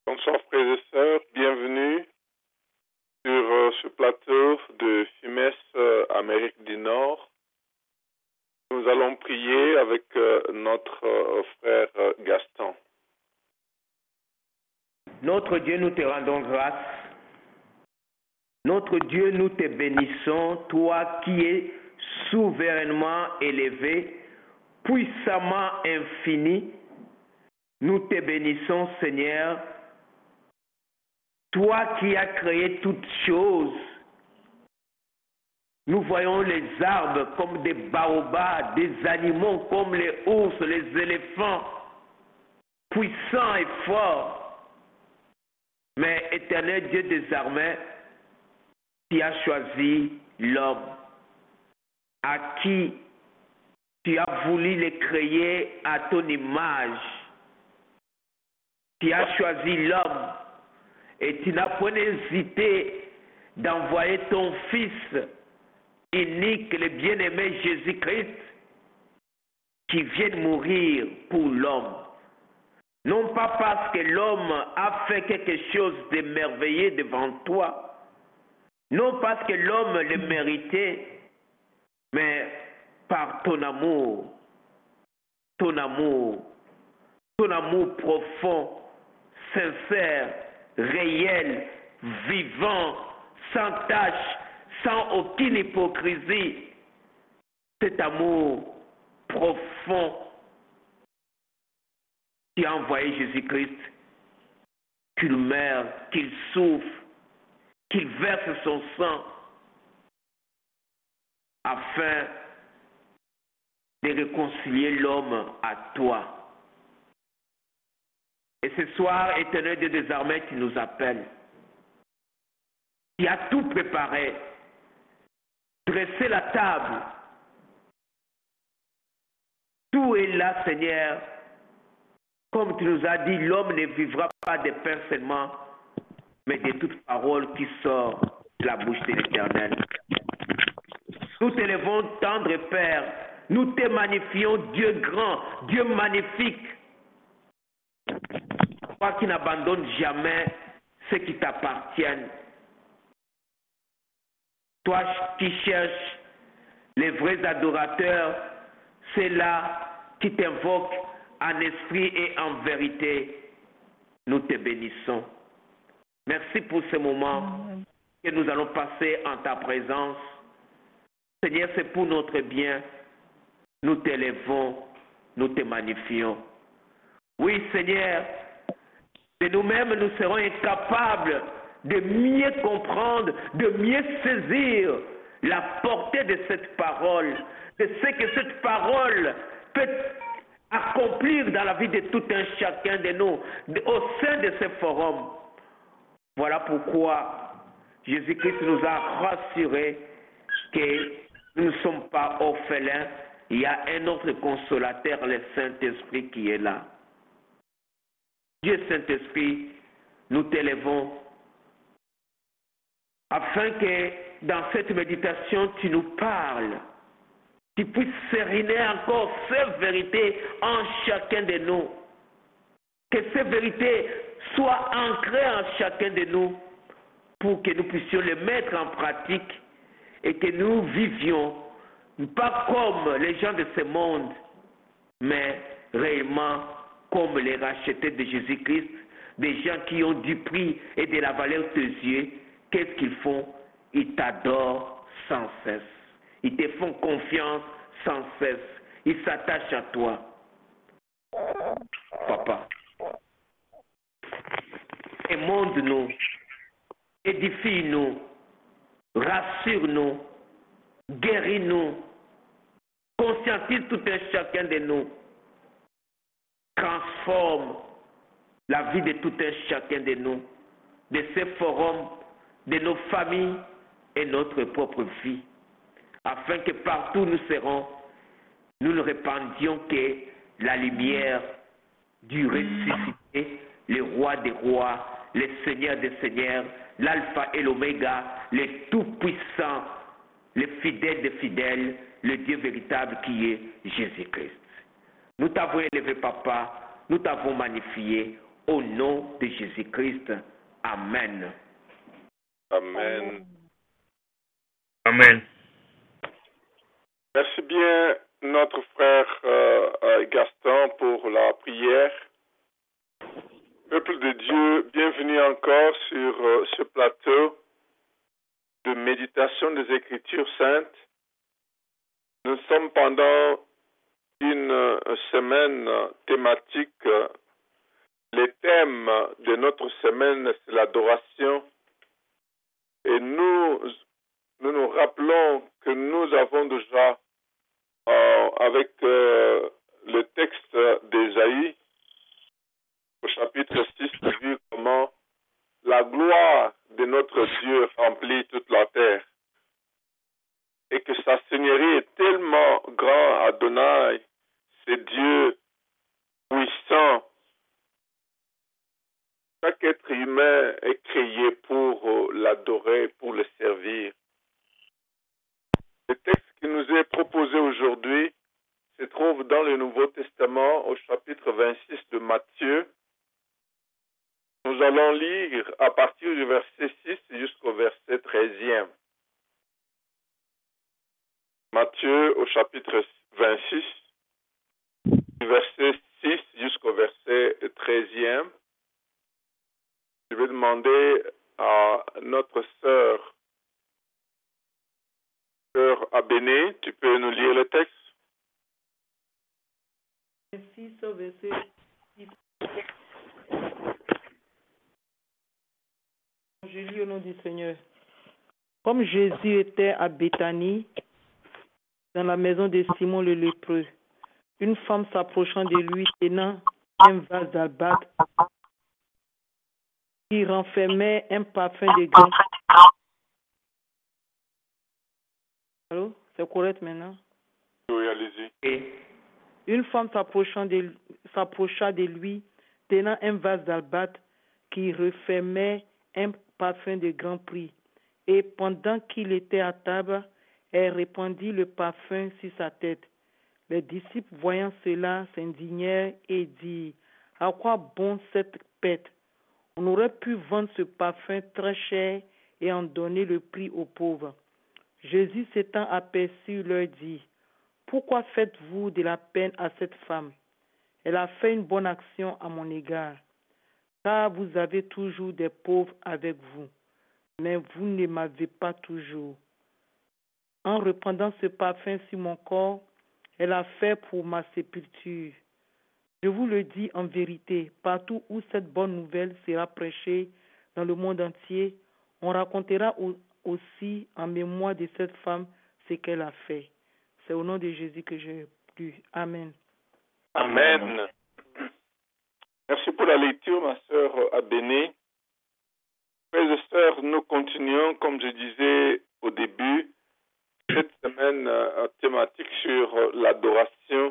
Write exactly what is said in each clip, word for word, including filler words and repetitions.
Bonsoir frères et sœurs, bienvenue sur euh, ce plateau de FIMES euh, Amérique du Nord. Nous allons prier avec euh, notre euh, frère euh, Gaston. Notre Dieu, nous te rendons grâce. Notre Dieu, nous te bénissons, toi qui es souverainement élevé, puissamment infini. Nous te bénissons, Seigneur. Toi qui as créé toutes choses. Nous voyons les arbres comme des baobabs, des animaux comme les ours, les éléphants, puissants et forts. Mais éternel Dieu des armées, tu as choisi l'homme à qui tu as voulu les créer à ton image. Tu as choisi l'homme et tu n'as point hésité d'envoyer ton Fils unique, le bien-aimé Jésus-Christ, qui vient mourir pour l'homme. Non pas parce que l'homme a fait quelque chose de merveilleux devant toi, non parce que l'homme le méritait, mais par ton amour, ton amour, ton amour profond, sincère, réel, vivant, sans tache, sans aucune hypocrisie. Cet amour profond qui a envoyé Jésus-Christ, qu'il meure, qu'il souffre, qu'il verse son sang afin de réconcilier l'homme à toi. Et ce soir, éternel Dieu des armées, tu nous appelles. Tu as tout préparé, dressé la table. Tout est là, Seigneur. Comme tu nous as dit, l'homme ne vivra pas de pain seulement, mais de toute parole qui sort de la bouche de l'Éternel. Nous t'élevons, tendre Père. Nous te magnifions, Dieu grand, Dieu magnifique. Toi qui n'abandonnes jamais ceux qui t'appartiennent. Toi qui cherches les vrais adorateurs, ceux-là qui t'invoquent en esprit et en vérité. Nous te bénissons. Merci pour ce moment que nous allons passer en ta présence. Seigneur, c'est pour notre bien. Nous t'élevons, nous te magnifions. Oui, Seigneur, de nous-mêmes, nous serons incapables de mieux comprendre, de mieux saisir la portée de cette parole, de ce que cette parole peut accomplir dans la vie de tout un chacun de nous, au sein de ce forum. Voilà pourquoi Jésus-Christ nous a rassurés que nous ne sommes pas orphelins. Il y a un autre consolateur, le Saint-Esprit, qui est là. Dieu Saint-Esprit, nous t'élevons afin que dans cette méditation, tu nous parles, tu puisses sériner encore ces vérités en chacun de nous. Que ces vérités soient ancrées en chacun de nous pour que nous puissions les mettre en pratique et que nous vivions pas comme les gens de ce monde, mais réellement comme les rachetés de Jésus-Christ, des gens qui ont du prix et de la valeur de tes yeux. Qu'est-ce qu'ils font? Ils t'adorent sans cesse. Ils te font confiance sans cesse. Ils s'attachent à toi. Papa, émonde-nous, édifie-nous, rassure-nous, guéris-nous, conscientise tout un chacun de nous, transforme la vie de tout un chacun de nous, de ces forums, de nos familles et notre propre vie, afin que partout où nous serons, nous ne répandions que la lumière du ressuscité, le roi des rois, le Seigneur des seigneurs, l'alpha et l'oméga, le tout-puissant, le fidèle des fidèles, le Dieu véritable qui est Jésus-Christ. Nous t'avons élevé, Papa, nous t'avons magnifié Au nom de Jésus-Christ. Amen. Amen. Amen. Merci bien, notre frère euh, Gaston, pour la prière. Peuple de Dieu, bienvenue encore sur euh, ce plateau de méditation des Écritures saintes. Nous sommes pendant une euh, semaine thématique. Euh, le thème de notre semaine, c'est l'adoration. Et nous, nous nous rappelons que nous avons déjà, euh, avec euh, le texte d'Ésaïe, au chapitre six, vu comment la gloire de notre Dieu remplit toute la terre. Et que sa seigneurie est tellement grand, Adonai, c'est Dieu puissant. Chaque être humain est créé pour euh, l'adorer, pour le servir. Le texte qui nous est proposé aujourd'hui se trouve dans le Nouveau Testament au chapitre vingt-six de Matthieu. Nous allons lire à partir du verset six jusqu'au verset treizième. Matthieu au chapitre vingt-six, du verset six jusqu'au verset treizième. Je vais demander à notre sœur, sœur Abéné, tu peux nous lire le texte? six au verset six. Je lis au nom du Seigneur. Comme Jésus était à Béthanie, dans la maison de Simon le lépreux, une femme s'approchant de lui tenant un vase d'albâtre qui renfermait un parfum de grain. Allô? C'est correct maintenant? Oui, allez-y. Une femme s'approchant de, s'approcha de lui tenant un vase d'albâtre qui renfermait un parfum de grand prix. Et pendant qu'il était à table, elle répandit le parfum sur sa tête. Les disciples, voyant cela, s'indignèrent et dirent: à quoi bon cette pète? On aurait pu vendre ce parfum très cher et en donner le prix aux pauvres. Jésus s'étant aperçu, leur dit: pourquoi faites-vous de la peine à cette femme? Elle a fait une bonne action à mon égard. Car vous avez toujours des pauvres avec vous, mais vous ne m'avez pas toujours. En répandant ce parfum sur mon corps, elle a fait pour ma sépulture. Je vous le dis en vérité, partout où cette bonne nouvelle sera prêchée dans le monde entier, on racontera aussi en mémoire de cette femme ce qu'elle a fait. C'est au nom de Jésus que j'ai lu. Amen. Amen. Merci pour la lecture, ma sœur Abéné. Frères et sœurs, nous continuons, comme je disais au début, cette semaine euh, thématique sur euh, l'adoration.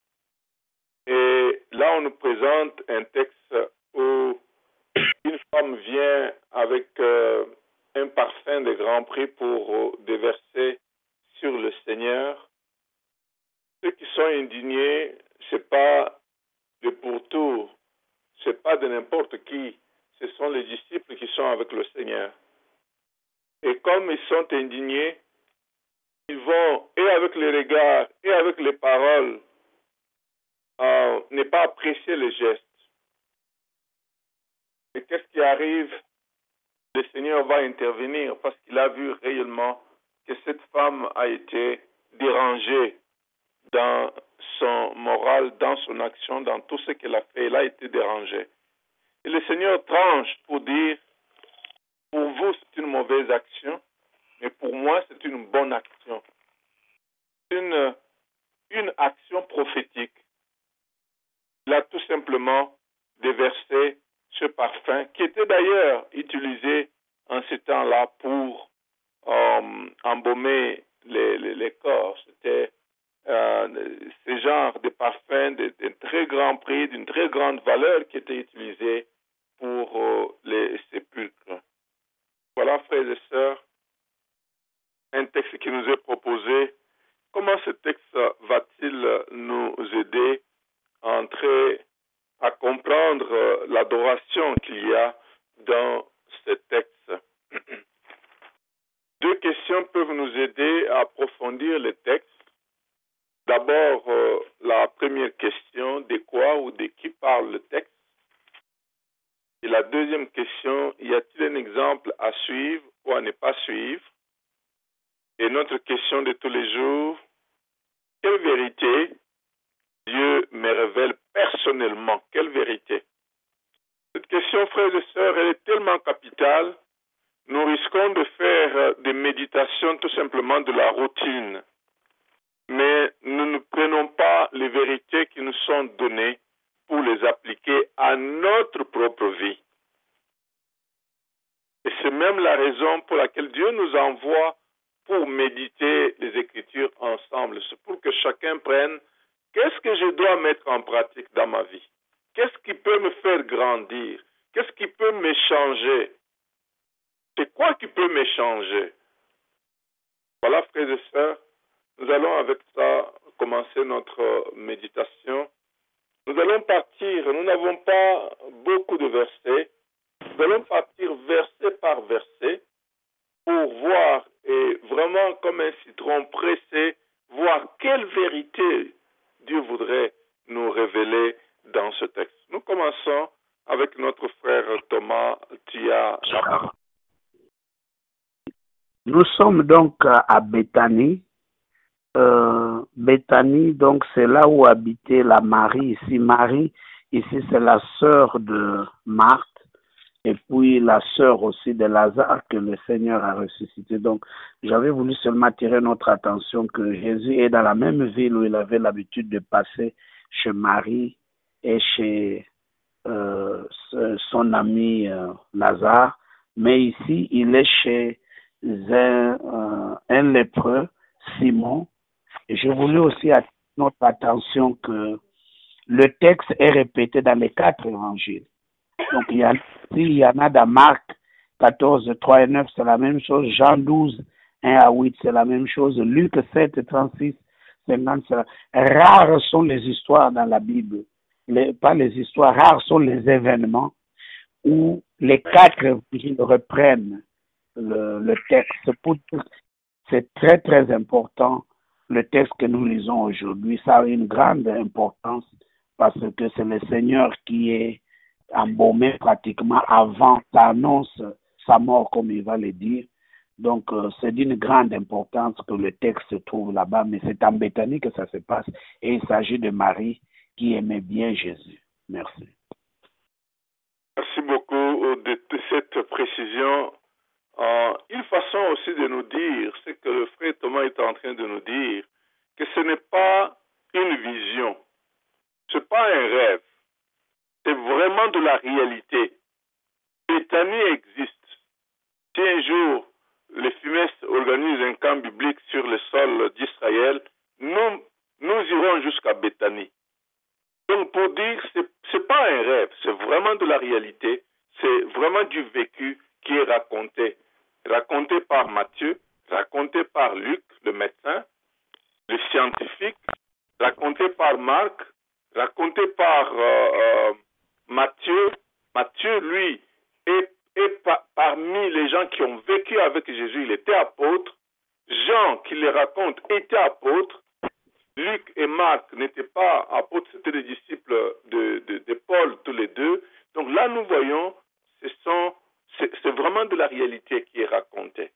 Et là, on nous présente un texte où une femme vient avec euh, un parfum de grand prix pour euh, déverser sur le Seigneur. Ceux qui sont indignés, c'est pas de pourtour, c'est pas de n'importe qui, ce sont les disciples qui sont avec le Seigneur. Et comme ils sont indignés, ils vont, et avec les regards, et avec les paroles, euh, ne pas apprécier les gestes. Et qu'est-ce qui arrive? Le Seigneur va intervenir parce qu'il a vu réellement que cette femme a été dérangée dans son moral, dans son action, dans tout ce qu'elle a fait. Elle a été dérangée. Et le Seigneur tranche pour dire, pour vous c'est une mauvaise action, mais pour moi c'est une bonne action. Une, une action prophétique. Il a tout simplement déversé ce parfum qui était d'ailleurs utilisé en ce temps-là pour euh, embaumer les, les, les corps. C'était euh, ce genre de parfum de, de très grand prix, d'une très grande valeur qui était utilisé pour euh, les sépulcres. Voilà, frères et sœurs, un texte qui nous est proposé. Comment ce texte va-t-il nous aider à entrer, à comprendre comprendre euh, l'adoration qu'il y a dans ce texte. Deux questions peuvent nous aider à approfondir le texte. D'abord, euh, la première question, de quoi ou de qui parle le texte? Et la deuxième question, y a-t-il un exemple à suivre ou à ne pas suivre? Et notre question de tous les jours, quelle vérité Dieu me révèle personnellement? Quelle vérité? Cette question, frères et sœurs, elle est tellement capitale, nous risquons de faire des méditations tout simplement de la routine. Mais nous ne prenons pas les vérités qui nous sont données pour les appliquer à notre propre vie. Et c'est même la raison pour laquelle Dieu nous envoie pour méditer les Écritures ensemble. C'est pour que chacun prenne qu'est-ce que je dois mettre en pratique dans ma vie? Qu'est-ce qui peut me faire grandir? Qu'est-ce qui peut m'échanger? C'est quoi qui peut m'échanger? Voilà, frères et sœurs, nous allons avec ça commencer notre méditation. Nous allons partir, nous n'avons pas beaucoup de versets, nous allons partir verset par verset pour voir, et vraiment comme un citron pressé, voir quelle vérité Dieu voudrait nous révéler dans ce texte. Nous commençons avec notre frère Thomas Tia. Nous sommes donc à Béthanie. Euh, Béthanie, donc c'est là où habitait la Marie. Ici, Marie, ici c'est la sœur de Marthe et puis la sœur aussi de Lazare que le Seigneur a ressuscité. Donc, j'avais voulu seulement attirer notre attention que Jésus est dans la même ville où il avait l'habitude de passer chez Marie et chez euh, son ami euh, Lazare, mais ici, il est chez un, euh, un lépreux, Simon. Et je voulais aussi attirer notre attention que le texte est répété dans les quatre évangiles. Donc, il y, a, il y en a dans Marc quatorze, trois et neuf, c'est la même chose. Jean douze, un à huit, c'est la même chose. Luc sept, trente-six, cinquante, c'est la... Rares sont les histoires dans la Bible. Les, pas les histoires, rares sont les événements où les quatre évangiles reprennent le, le texte. Pour, c'est très, très important. Le texte que nous lisons aujourd'hui, ça a une grande importance parce que c'est le Seigneur qui est embaumé pratiquement avant l'annonce sa mort, comme il va le dire. Donc, euh, c'est d'une grande importance que le texte se trouve là-bas, mais c'est en Béthanie que ça se passe. Et il s'agit de Marie qui aimait bien Jésus. Merci. Merci beaucoup de cette précision. Euh, une façon aussi de nous dire, c'est que le frère Thomas est en train de nous dire, que ce n'est pas une vision, ce n'est pas un rêve, c'est vraiment de la réalité. Béthanie existe. Si un jour les Fimes organisent un camp biblique sur le sol d'Israël, nous, nous irons jusqu'à Béthanie. Donc pour dire, ce n'est pas un rêve, c'est vraiment de la réalité, c'est vraiment du vécu qui est raconté. Raconté par Matthieu, raconté par Luc, le médecin, le scientifique, raconté par Marc, raconté par euh, euh, Matthieu. Matthieu, lui, est, est pa parmi les gens qui ont vécu avec Jésus, il était apôtre. Jean, qui les raconte, était apôtre. Luc et Marc n'étaient pas apôtres, c'était des disciples de, de, de Paul, tous les deux. Donc là, nous voyons, ce sont, c'est vraiment de la réalité qui est racontée.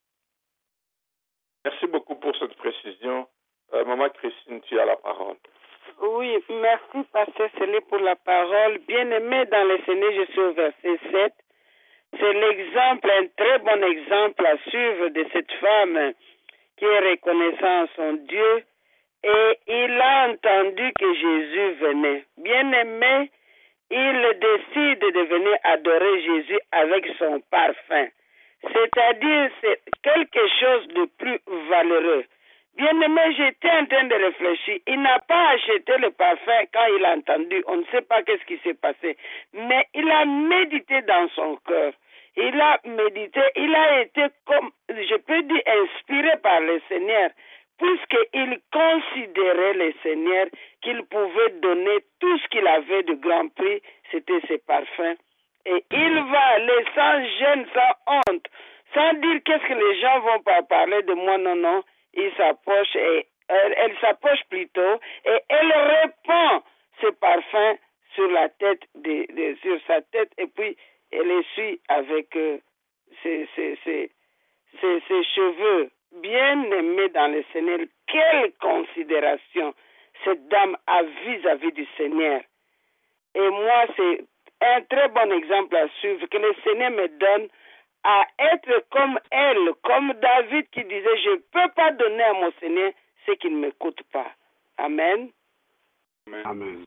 Merci beaucoup pour cette précision. Euh, Maman Christine, tu as la parole. Oui, merci, Pasteur Célé, pour la parole. Bien-aimé dans le Seigneur, je suis au verset sept. C'est l'exemple, un très bon exemple à suivre de cette femme qui est reconnaissant son Dieu. Et il a entendu que Jésus venait. Bien-aimé, il décide de venir adorer Jésus avec son parfum. C'est-à-dire, c'est quelque chose de plus valeureux. Bien-aimé, j'étais en train de réfléchir. Il n'a pas acheté le parfum quand il a entendu. On ne sait pas qu'est-ce qui s'est passé. Mais il a médité dans son cœur. Il a médité. Il a été, comme je peux dire, inspiré par le Seigneur puisqu'il considérait le Seigneur qu'il pouvait donner tout ce qu'il avait de grand prix, c'était ses parfums. Et il va aller sans gêne, sans honte, sans dire qu'est-ce que les gens vont pas parler de moi, non, non. Il s'approche et elle, elle s'approche plutôt et elle répand ce parfum sur la tête, de, de, sur sa tête et puis elle essuie avec euh, ses, ses, ses, ses, ses cheveux. Bien aimé dans le Seigneur, quelle considération cette dame a vis-à-vis du Seigneur. Et moi, c'est un très bon exemple à suivre que le Seigneur me donne à être comme elle, comme David qui disait, je ne peux pas donner à mon Seigneur ce qui ne me coûte pas. Amen. Amen. Amen.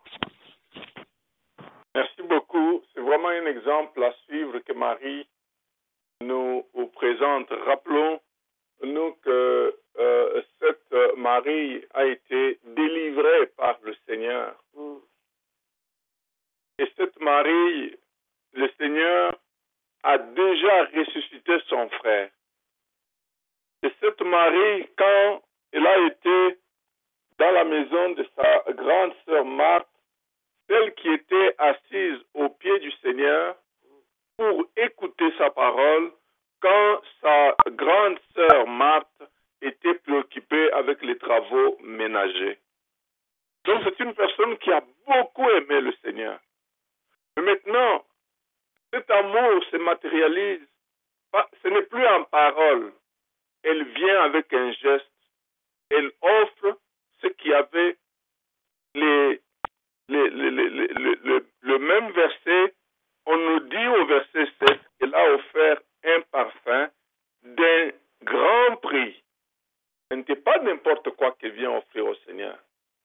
Merci beaucoup. C'est vraiment un exemple à suivre que Marie nous présente. Rappelons-nous que euh, cette Marie a été délivrée par le Seigneur. Mm. Et cette Marie, le Seigneur a déjà ressuscité son frère. Et cette Marie, quand elle a été dans la maison de sa grande sœur Marthe, celle qui était assise au pied du Seigneur pour écouter sa parole, quand sa grande sœur Marthe était préoccupée avec les travaux ménagers. Donc c'est une personne qui a beaucoup aimé le Seigneur. Mais maintenant, cet amour se matérialise, ce n'est plus en parole. Elle vient avec un geste. Elle offre ce qui avait les, les, les, les, les, le, le, le même verset. On nous dit au verset sept qu'elle a offert un parfum d'un grand prix. Ce n'était pas n'importe quoi qu'elle vient offrir au Seigneur.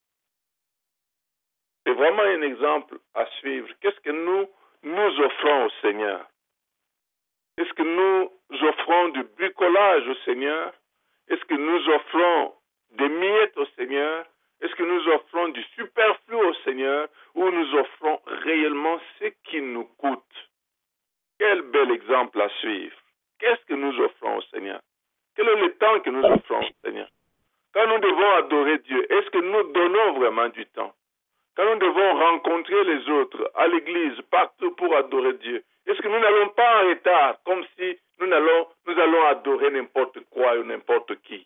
C'est vraiment un exemple à suivre. Qu'est-ce que nous nous offrons au Seigneur? Est-ce que nous offrons du bricolage au Seigneur? Est-ce que nous offrons des miettes au Seigneur? Est-ce que nous offrons du superflu au Seigneur? Ou nous offrons réellement ce qui nous coûte? Quel bel exemple à suivre. Qu'est-ce que nous offrons au Seigneur? Quel est le temps que nous offrons au Seigneur? Quand nous devons adorer Dieu, est-ce que nous donnons vraiment du temps? Quand nous devons rencontrer les autres à l'église, partout pour adorer Dieu, est-ce que nous n'allons pas en retard, comme si nous allons, nous allons adorer n'importe quoi ou n'importe qui?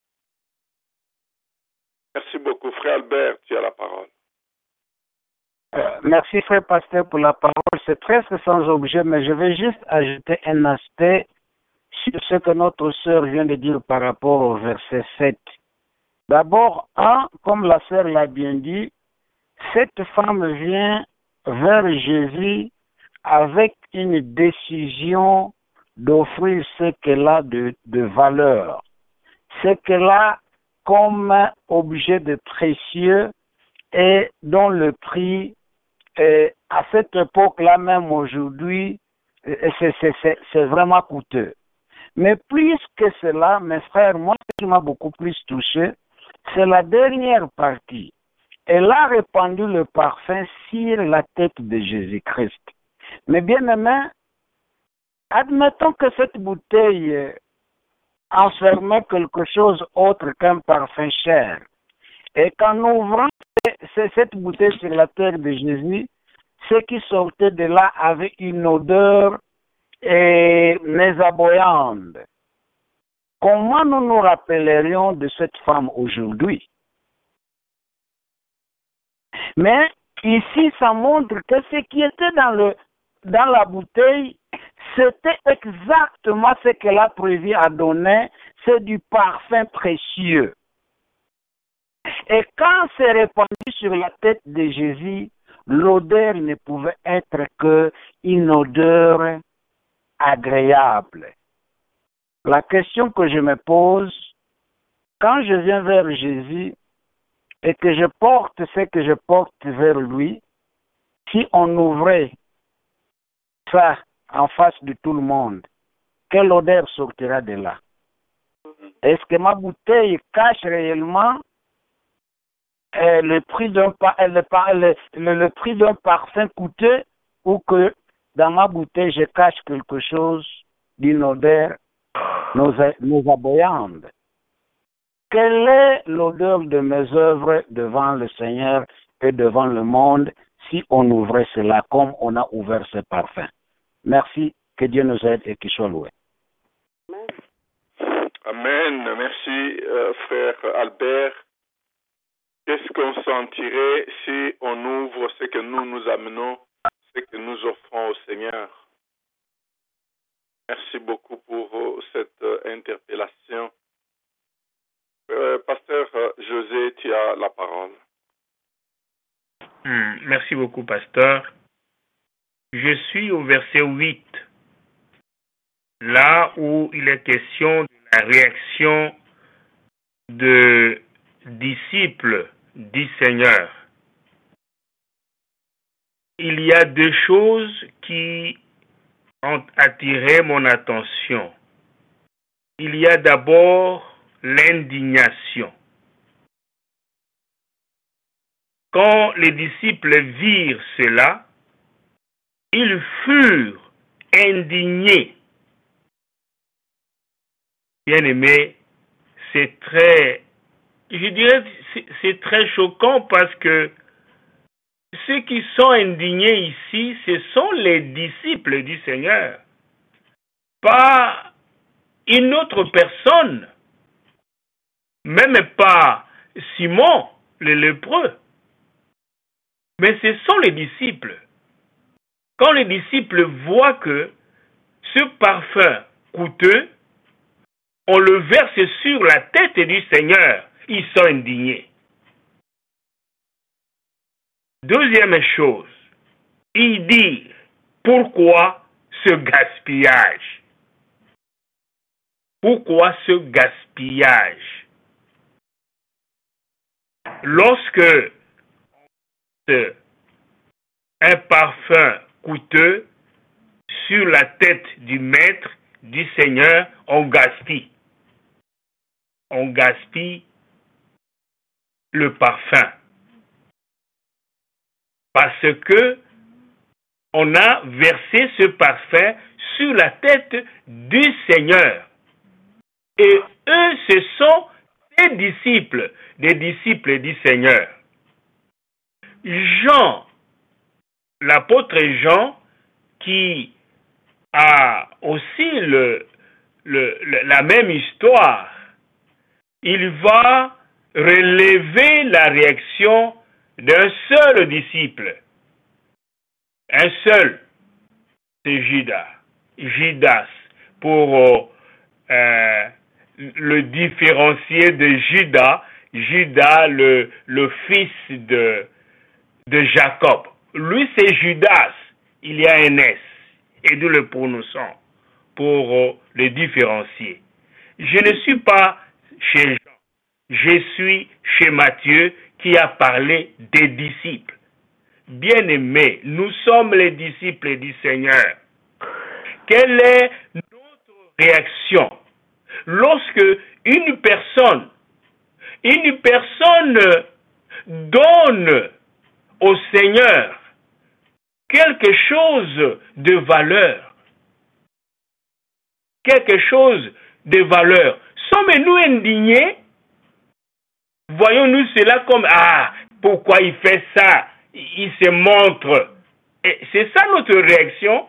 Merci beaucoup. Frère Albert, tu as la parole. Euh, merci, frère pasteur, pour la parole. C'est presque sans objet, mais je vais juste ajouter un aspect sur ce que notre sœur vient de dire par rapport au verset sept. D'abord, un, comme la sœur l'a bien dit, cette femme vient vers Jésus avec une décision d'offrir ce qu'elle a de, de valeur, ce qu'elle a comme objet de précieux et dont le prix, euh, à cette époque-là, même aujourd'hui, euh, c'est, c'est, c'est, c'est vraiment coûteux. Mais plus que cela, mes frères, moi, ce qui m'a beaucoup plus touché, c'est la dernière partie. Elle a répandu le parfum sur la tête de Jésus-Christ. Mais bien aimé, admettons que cette bouteille enfermait quelque chose autre qu'un parfum cher. Et qu'en ouvrant cette bouteille sur la tête de Jésus, ce qui sortait de là avait une odeur désarçonnante. Comment nous nous rappellerions de cette femme aujourd'hui? Mais ici, ça montre que ce qui était dans, le, dans la bouteille, c'était exactement ce qu'elle a prévu à donner, c'est du parfum précieux. Et quand c'est répandu sur la tête de Jésus, l'odeur ne pouvait être qu'une odeur agréable. La question que je me pose, quand je viens vers Jésus, et que je porte ce que je porte vers lui, si on ouvrait ça en face de tout le monde, quelle odeur sortira de là? Est-ce que ma bouteille cache réellement euh, le prix d'un le, le, le, le prix d'un parfum coûteux, ou que dans ma bouteille je cache quelque chose d'une odeur nauséabonde? quelle est l'odeur de mes œuvres devant le Seigneur et devant le monde si on ouvrait cela comme on a ouvert ce parfum? Merci, que Dieu nous aide et qu'il soit loué. Amen. Merci, euh, frère Albert. Qu'est-ce qu'on sentirait si on ouvre ce que nous nous amenons, ce que nous offrons au Seigneur? Merci beaucoup pour euh, cette euh, interpellation. Euh, Pasteur euh, José, tu as la parole. Hmm, merci beaucoup, pasteur. Je suis au verset huit, là où il est question de la réaction de disciples du Seigneur. Il y a deux choses qui ont attiré mon attention. Il y a d'abord l'indignation. Quand les disciples virent cela, ils furent indignés. Bien-aimés, c'est très, je dirais, c'est, c'est très choquant parce que ceux qui sont indignés ici, ce sont les disciples du Seigneur, pas une autre personne, même pas Simon, le lépreux, mais ce sont les disciples. Quand les disciples voient que ce parfum coûteux, on le verse sur la tête du Seigneur, ils sont indignés. Deuxième chose, ils disent, pourquoi ce gaspillage? Pourquoi ce gaspillage? Lorsque un parfum coûteux sur la tête du maître, du Seigneur, on gaspille. On gaspille le parfum. Parce que on a versé ce parfum sur la tête du Seigneur. Et eux, ce sont des disciples, des disciples du Seigneur. Jean, l'apôtre Jean, qui a aussi le, le, le, la même histoire, il va relever la réaction d'un seul disciple. Un seul, c'est Judas. Judas, pour euh, le différencier de Judas, Judas, le, le fils de, de Jacob. Lui, c'est Judas. Il y a un S. Et nous le prononçons pour euh, le différencier. Je ne suis pas chez Jean. Je suis chez Matthieu qui a parlé des disciples. Bien-aimés, nous sommes les disciples du Seigneur. Quelle est notre réaction lorsque une personne, une personne donne au Seigneur quelque chose de valeur, quelque chose de valeur? Sommes-nous indignés? Voyons-nous cela comme, ah, pourquoi il fait ça? Il se montre. Et c'est ça notre réaction?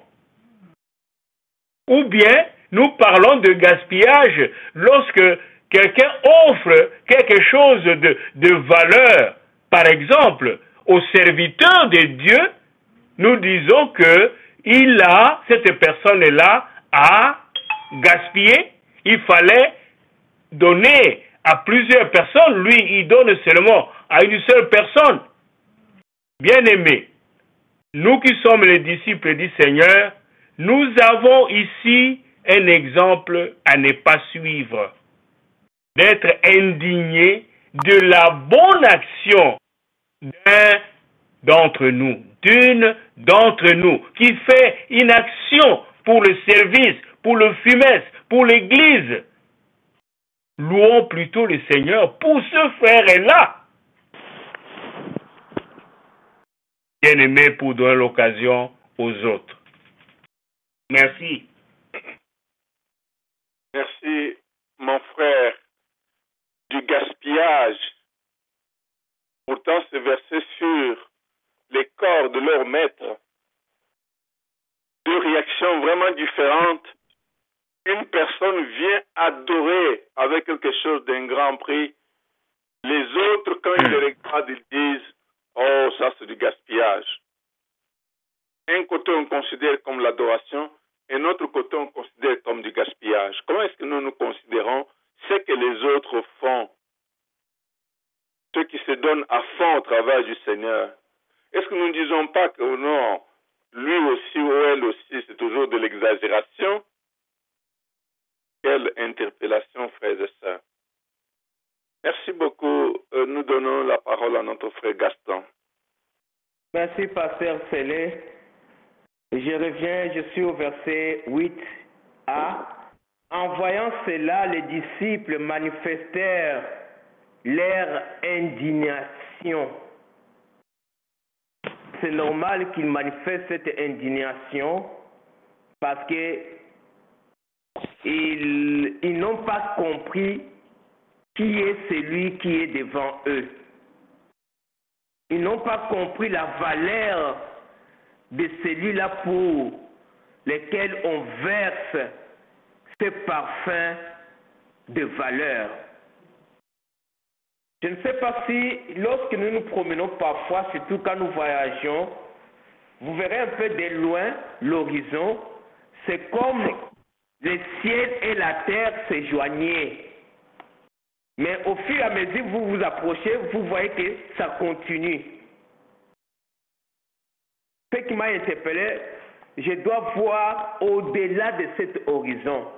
Ou bien, nous parlons de gaspillage lorsque quelqu'un offre quelque chose de, de valeur. Par exemple, au serviteur de Dieu, nous disons que il a, cette personne-là, a gaspillé. Il fallait donner à plusieurs personnes. Lui, il donne seulement à une seule personne. Bien-aimés, nous qui sommes les disciples du Seigneur, nous avons ici un exemple à ne pas suivre. D'être indignés de la bonne action d'un d'entre nous, d'une d'entre nous, qui fait une action pour le service, pour le fumesse, pour l'Église. Louons plutôt le Seigneur pour ce frère-là. Bien-aimé, pour donner l'occasion aux autres. Merci. Merci, mon frère. du gaspillage. Pourtant, ce verset sur les corps de leur maître, deux réactions vraiment différentes. Une personne vient adorer avec quelque chose d'un grand prix. Les autres, quand ils les regardent, ils disent « Oh, ça c'est du gaspillage ». Un côté, on considère comme l'adoration, et un autre côté, on considère comme du gaspillage. Comment est-ce que nous nous considérons ce que les autres font, ceux qui se donnent à fond au travail du Seigneur? Est-ce que nous ne disons pas que non, lui aussi ou elle aussi, c'est toujours de l'exagération? Quelle interpellation, frères et sœurs. Merci beaucoup. Nous donnons la parole à notre frère Gaston. Merci, pasteur Célé. Je reviens, je suis au verset huit a. En voyant cela, les disciples manifestèrent leur indignation. C'est normal qu'ils manifestent cette indignation parce que ils, ils n'ont pas compris qui est celui qui est devant eux. Ils n'ont pas compris la valeur de celui-là pour lequel on verse ce parfum de valeur. Je ne sais pas si, lorsque nous nous promenons parfois, surtout quand nous voyageons, vous verrez un peu de loin l'horizon, c'est comme le ciel et la terre se joignaient. Mais au fur et à mesure que vous vous approchez, vous voyez que ça continue. Ce qui m'a interpellé, je dois voir au-delà de cet horizon.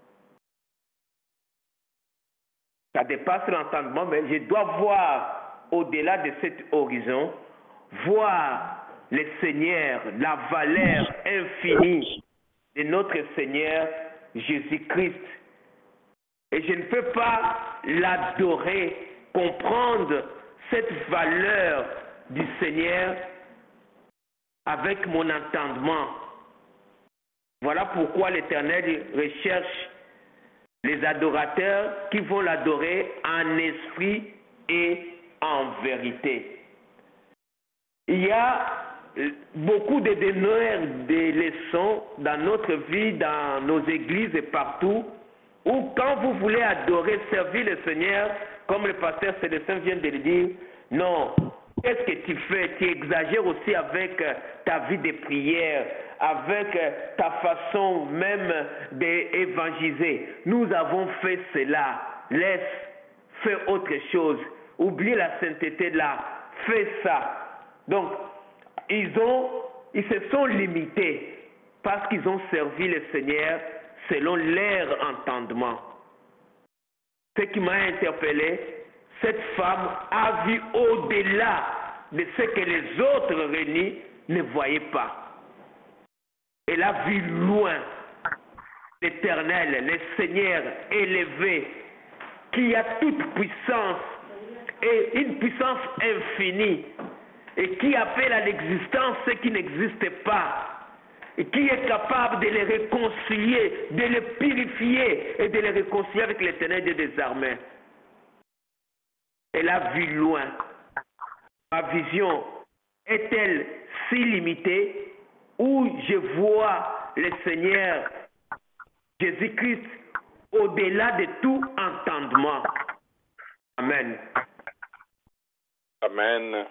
Ça dépasse l'entendement, mais je dois voir au-delà de cet horizon, voir le Seigneur, la valeur infinie de notre Seigneur Jésus-Christ. Et je ne peux pas l'adorer, comprendre cette valeur du Seigneur avec mon entendement. Voilà pourquoi l'Éternel recherche les adorateurs qui vont l'adorer en esprit et en vérité. Il y a beaucoup de donneurs de leçons dans notre vie, dans nos églises et partout, où quand vous voulez adorer, servir le Seigneur, comme le pasteur Célestin vient de le dire, non, qu'est-ce que tu fais? Tu exagères aussi avec ta vie de prière, avec ta façon même d'évangéliser. Nous avons fait cela. Laisse, fais autre chose. Oublie la sainteté là. Fais ça. Donc, ils, ont, ils se sont limités parce qu'ils ont servi le Seigneur selon leur entendement. Ce qui m'a interpellé, cette femme a vu au-delà de ce que les autres réunis ne voyaient pas. Elle a vu loin l'Éternel, le Seigneur élevé, qui a toute puissance et une puissance infinie, et qui appelle à l'existence ce qui n'existe pas, et qui est capable de les réconcilier, de les purifier et de les réconcilier avec l'Éternel des armées. Elle a vu loin. Ma vision est-elle si limitée où je vois le Seigneur Jésus-Christ au-delà de tout entendement? Amen. Amen.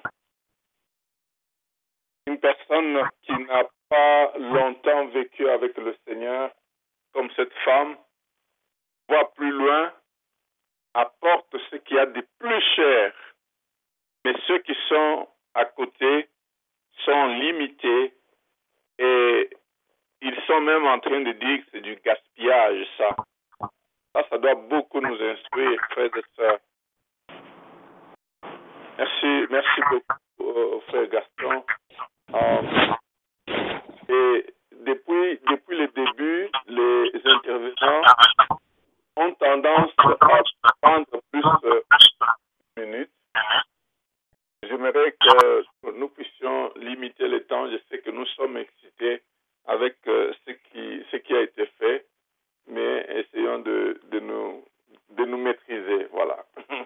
Une personne qui n'a pas longtemps vécu avec le Seigneur, comme cette femme, voit plus loin, apporte ce qu'il y a de plus cher. Mais ceux qui sont à côté sont limités et ils sont même en train de dire que c'est du gaspillage, ça. Ça, ça doit beaucoup nous instruire, frères et sœurs. Merci, merci beaucoup, euh, frère Gaston. Euh, et depuis, depuis le début, les intervenants ont tendance à prendre plus euh, de minutes. J'aimerais que nous puissions limiter le temps. Je sais que nous sommes excités avec euh, ce, qui, ce qui a été fait, mais essayons de, de, nous, de nous maîtriser. Voilà.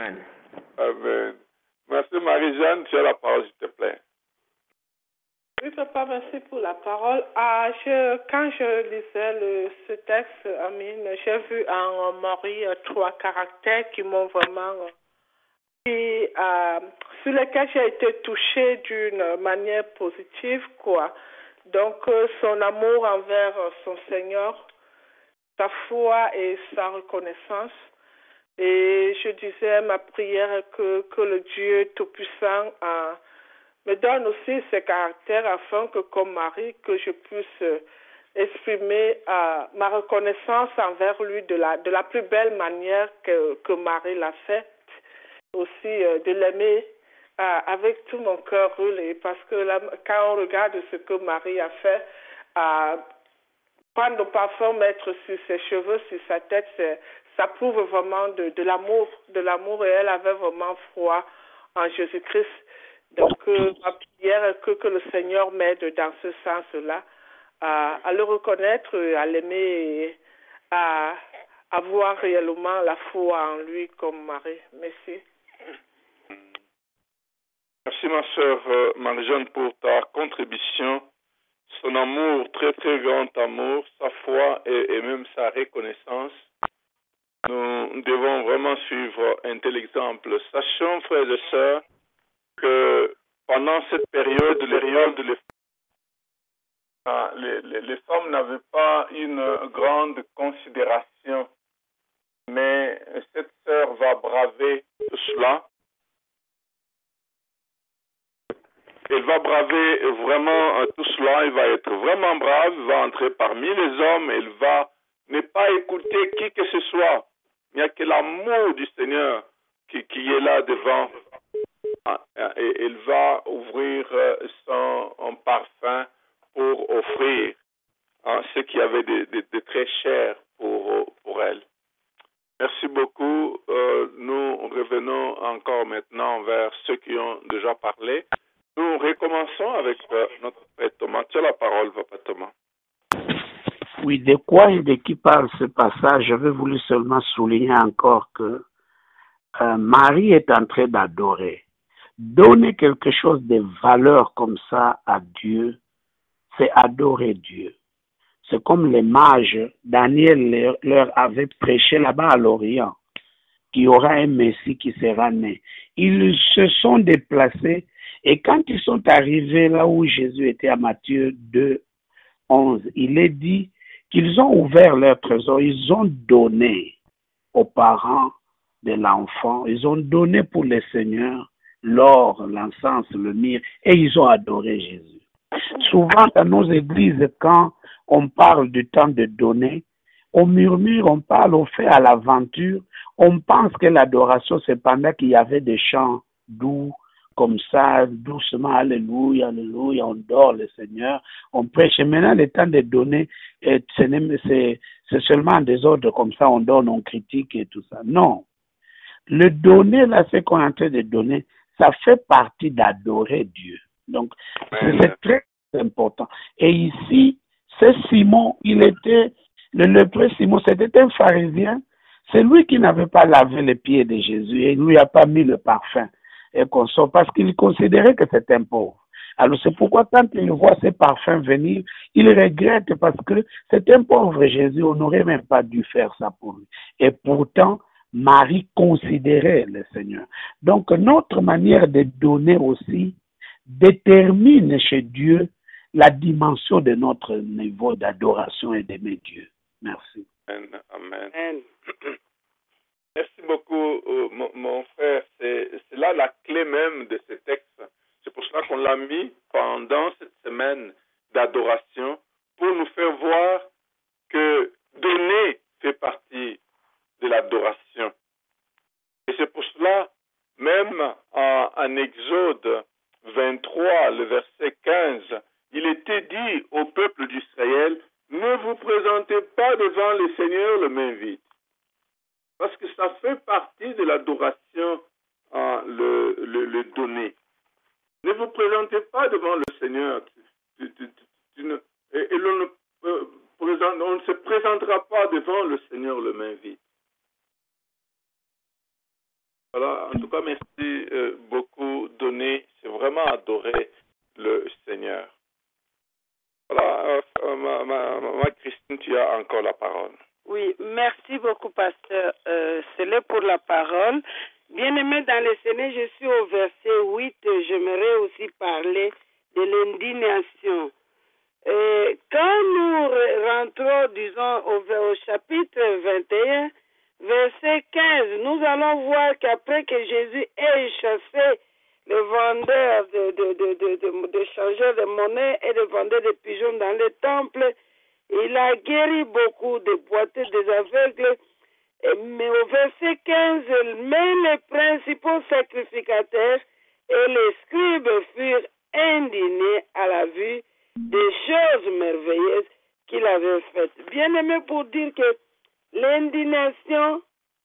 Amen. Amen. Merci Marie-Jeanne, tu as la parole, s'il te plaît. Oui, papa, merci pour la parole. Ah, je, quand je lisais le, ce texte, Amine, j'ai vu en Marie euh, trois caractères qui m'ont vraiment... euh, qui, euh, sur lesquels j'ai été touchée d'une manière positive, quoi. Donc, euh, son amour envers euh, son Seigneur, sa foi et sa reconnaissance. Et je disais ma prière que, que le Dieu Tout-Puissant euh, me donne aussi ces caractères afin que, comme Marie, que je puisse euh, exprimer euh, ma reconnaissance envers lui de la, de la plus belle manière que, que Marie l'a fait. Aussi euh, de l'aimer euh, avec tout mon cœur roulé. Parce que là, quand on regarde ce que Marie a fait, euh, prendre le parfum, mettre sur ses cheveux, sur sa tête, ça prouve vraiment de, de l'amour, de l'amour, et elle avait vraiment foi en Jésus-Christ. Donc, euh, ma prière est que, que le Seigneur m'aide dans ce sens-là, à, à le reconnaître, à l'aimer, et à avoir réellement la foi en lui comme Marie. Merci. Merci ma soeur euh, Marie-Jeanne pour ta contribution. Son amour, très très grand amour, sa foi et, et même sa reconnaissance. Nous devons vraiment suivre un tel exemple. Sachons, frères et sœurs, que pendant cette période, les périodes, les, les, les, les femmes n'avaient pas une grande considération. Mais cette sœur va braver tout cela. Elle va braver vraiment tout cela, elle va être vraiment brave, elle va entrer parmi les hommes, elle va ne pas écouter qui que ce soit. Il n'y a que l'amour du Seigneur qui, qui est là devant. Et elle va ouvrir son parfum pour offrir hein, ce qui avait de, de, de très cher pour, pour elle. Merci beaucoup. Euh, nous revenons encore maintenant vers ceux qui ont déjà parlé. Nous recommençons avec euh, notre Père Thomas. Tu as la parole, Papa Thomas. Oui, de quoi et de qui parle ce passage? Je vais voulu seulement souligner encore que euh, Marie est en train d'adorer. Donner quelque chose de valeur comme ça à Dieu, c'est adorer Dieu. C'est comme les mages, Daniel leur, leur avait prêché là-bas à l'Orient, qu'il y aura un Messie qui sera né. Ils se sont déplacés et quand ils sont arrivés là où Jésus était à Matthieu deux, onze, il est dit qu'ils ont ouvert leur trésor, ils ont donné aux parents de l'enfant, ils ont donné pour le Seigneur l'or, l'encens, le myrrhe, et ils ont adoré Jésus. Souvent dans nos églises, quand on parle du temps de donner, on murmure, on parle, on fait à l'aventure, on pense que l'adoration c'est pendant qu'il y avait des chants doux, comme ça, doucement, alléluia, alléluia, on dort le Seigneur, on prêche. Et maintenant, le temps de donner, c'est, c'est seulement des ordres comme ça, on donne, on critique et tout ça. Non. Le donner, là, ce qu'on est en train de donner, ça fait partie d'adorer Dieu. Donc, c'est très important. Et ici, c'est Simon, il était, le lépreux Simon, c'était un pharisien, c'est lui qui n'avait pas lavé les pieds de Jésus et il ne lui a pas mis le parfum. Et qu'on sort parce qu'il considérait que c'était un pauvre. Alors c'est pourquoi quand il voit ces parfums venir, il regrette parce que c'est un pauvre Jésus, on n'aurait même pas dû faire ça pour lui. Et pourtant, Marie considérait le Seigneur. Donc notre manière de donner aussi détermine chez Dieu la dimension de notre niveau d'adoration et d'aimer Dieu. Merci. Amen. Amen. Merci beaucoup, euh, mon, mon frère. C'est, c'est là la clé même de ce texte. C'est pour cela qu'on l'a mis pendant cette semaine d'adoration pour nous faire voir que donner fait partie de l'adoration. Et c'est pour cela, même en, en Exode vingt-trois, le verset quinze, il était dit au peuple d'Israël, ne vous présentez pas devant le Seigneur le main vide. Parce que ça fait partie de l'adoration, hein, le, le, le donner. Ne vous présentez pas devant le Seigneur. Tu, tu, tu, tu ne, et, et l'on, ne, euh, présente, on ne se présentera pas devant le Seigneur le main vide. Voilà ma, ma, ma Christine, tu as encore la parole. Oui, merci beaucoup, pasteur. Euh, c'est là pour la parole. Bien-aimé dans le Seigneur, je suis au verset huit. J'aimerais aussi parler de l'indignation. Euh, quand nous rentrons, disons, au, au chapitre vingt et un, verset quinze, nous allons voir qu'après que Jésus ait chassé les vendeurs de, de, de, de, de, de changeurs de monnaie et de vendeurs de pigeons dans le temple, il a guéri beaucoup de boiteux, des aveugles. Mais au verset quinze, même les principaux sacrificateurs et les scribes furent indignés à la vue des choses merveilleuses qu'il avait faites. Bien aimé, pour dire que l'indignation,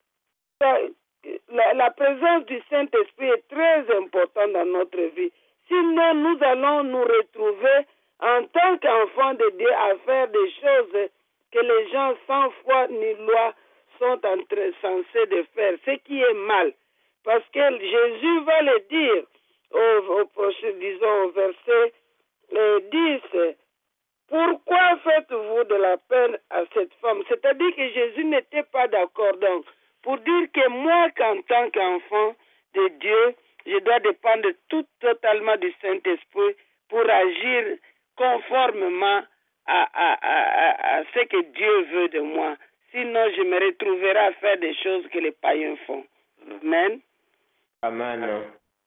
la, la présence du Saint-Esprit est très importante dans notre vie. Sinon, nous allons nous retrouver en tant qu'enfants de Dieu à faire des choses que les gens sans foi ni loi sont en train, censés de faire, ce qui est mal. Parce que Jésus va le dire au, au prochain, disons, au verset euh, dix, pourquoi faites-vous de la peine à cette femme? C'est-à-dire que Jésus n'était pas d'accord. Donc, pour dire que moi, qu'en tant qu'enfant de Dieu, je dois dépendre tout totalement du Saint-Esprit pour agir conformément à, à, à, à ce que Dieu veut de moi. Sinon, je me retrouverai à faire des choses que les païens font. Amen. Amen.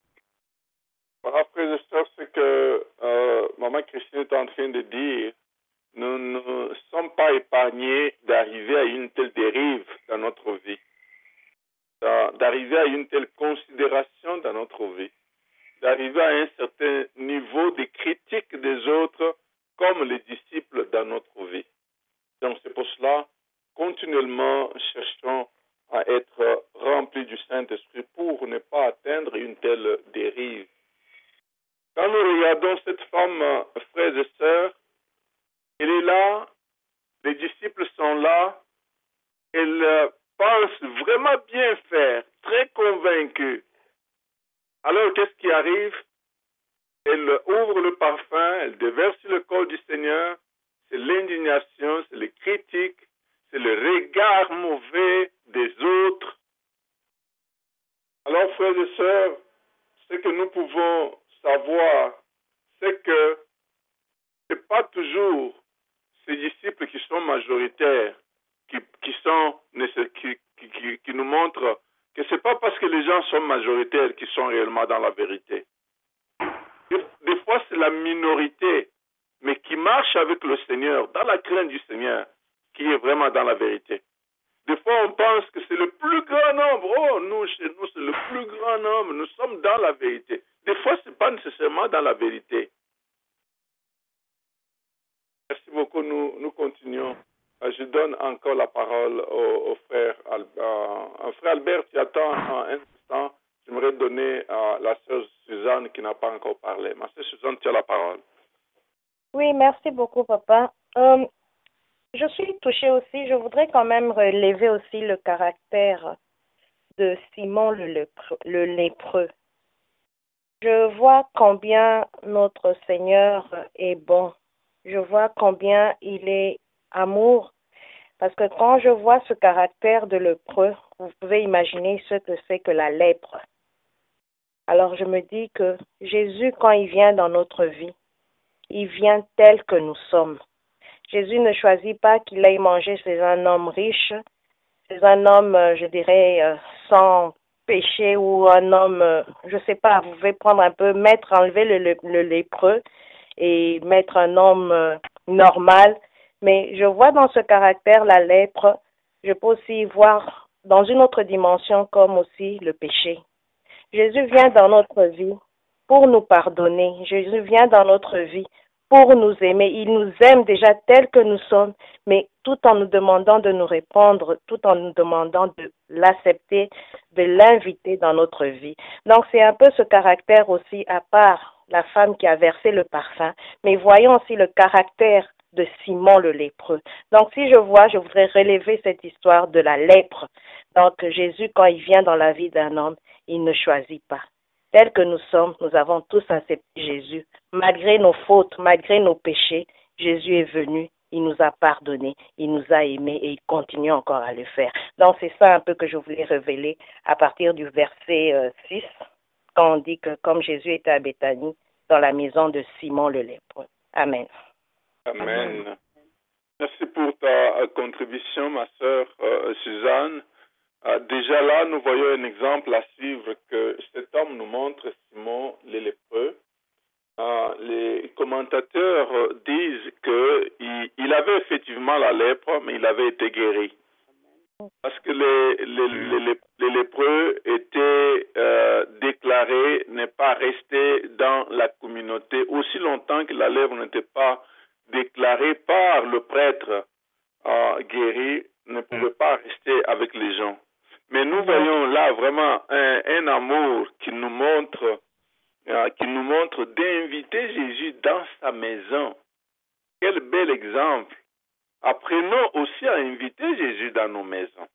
Voilà, frères et sœurs, ce que euh, Maman Christine est en train de dire, nous ne sommes pas épargnés d'arriver à une telle dérive dans notre vie, d'arriver à une telle considération dans notre vie, d'arriver à un certain niveau de critique des autres comme les disciples dans notre vie. Donc c'est pour cela, continuellement cherchons à être remplis du Saint-Esprit pour ne pas atteindre une telle dérive. Quand nous regardons cette femme, frères et sœurs, elle est là, les disciples sont là, elle pense vraiment bien faire, très convaincue. Alors qu'est-ce qui arrive? Elle ouvre le parfum, elle déverse le corps du Seigneur, c'est l'indignation, c'est les critiques, c'est le regard mauvais des autres. Alors, frères et sœurs, ce que nous pouvons savoir, c'est que ce n'est pas toujours ces disciples qui sont majoritaires, qui, qui, sont, qui, qui, qui nous montrent que ce n'est pas parce que les gens sont majoritaires qu'ils sont réellement dans la vérité. Des, des fois, c'est la minorité, mais qui marche avec le Seigneur, dans la crainte du Seigneur, qui est vraiment dans la vérité. Des fois, on pense que c'est le plus grand nombre. Oh, nous, chez nous, c'est le plus grand nombre. Nous sommes dans la vérité. Des fois, ce n'est pas nécessairement dans la vérité. Merci beaucoup. Nous, nous continuons. Je donne encore la parole au, au frère Albert. Frère Albert, tu attends un instant. J'aimerais donner à la sœur Suzanne qui n'a pas encore parlé. Ma sœur Suzanne, tu as la parole. Oui, merci beaucoup, papa. Euh, je suis touchée aussi. Je voudrais quand même relever aussi le caractère de Simon le lépreux. Le lépreux. Je vois combien notre Seigneur est bon. Je vois combien il est amour. Parce que quand je vois ce caractère de lépreux, vous pouvez imaginer ce que c'est que la lèpre. Alors je me dis que Jésus, quand il vient dans notre vie, il vient tel que nous sommes. Jésus ne choisit pas qu'il aille manger chez un homme riche, chez un homme, je dirais, sans péché ou un homme, je ne sais pas, vous pouvez prendre un peu, mettre, enlever le, le, le lépreux et mettre un homme normal. Mais je vois dans ce caractère la lèpre, je peux aussi voir dans une autre dimension comme aussi le péché. Jésus vient dans notre vie pour nous pardonner. Jésus vient dans notre vie pour nous aimer. Il nous aime déjà tel que nous sommes, mais tout en nous demandant de nous répondre, tout en nous demandant de l'accepter, de l'inviter dans notre vie. Donc c'est un peu ce caractère aussi, à part la femme qui a versé le parfum, mais voyons aussi le caractère de Simon le lépreux. Donc si je vois, je voudrais relever cette histoire de la lèpre. Donc Jésus, quand il vient dans la vie d'un homme, il ne choisit pas. Tel que nous sommes, nous avons tous accepté Jésus. Malgré nos fautes, malgré nos péchés, Jésus est venu il nous a pardonné, il nous a aimés et il continue encore à le faire. Donc c'est ça un peu que je voulais révéler à partir du verset euh, six, quand on dit que comme Jésus était à Béthanie, dans la maison de Simon le lépreux. Amen. Amen. Amen. Merci pour ta contribution, ma sœur euh, Suzanne. Euh, déjà là, nous voyons un exemple à suivre que cet homme nous montre, Simon le lépreux. Euh, les commentateurs euh, disent qu'il il avait effectivement la lèpre, mais il avait été guéri. Parce que les, les, les, les, les lépreux étaient euh, déclarés ne pas rester dans la communauté aussi longtemps que la lèpre n'était pas déclarée par le prêtre euh, guéri, ne pouvait pas rester avec les gens. Mais nous voyons là vraiment un, un amour qui nous montre Euh, qui nous montre d'inviter Jésus dans sa maison. Quel bel exemple. Apprenons aussi à inviter Jésus dans nos maisons.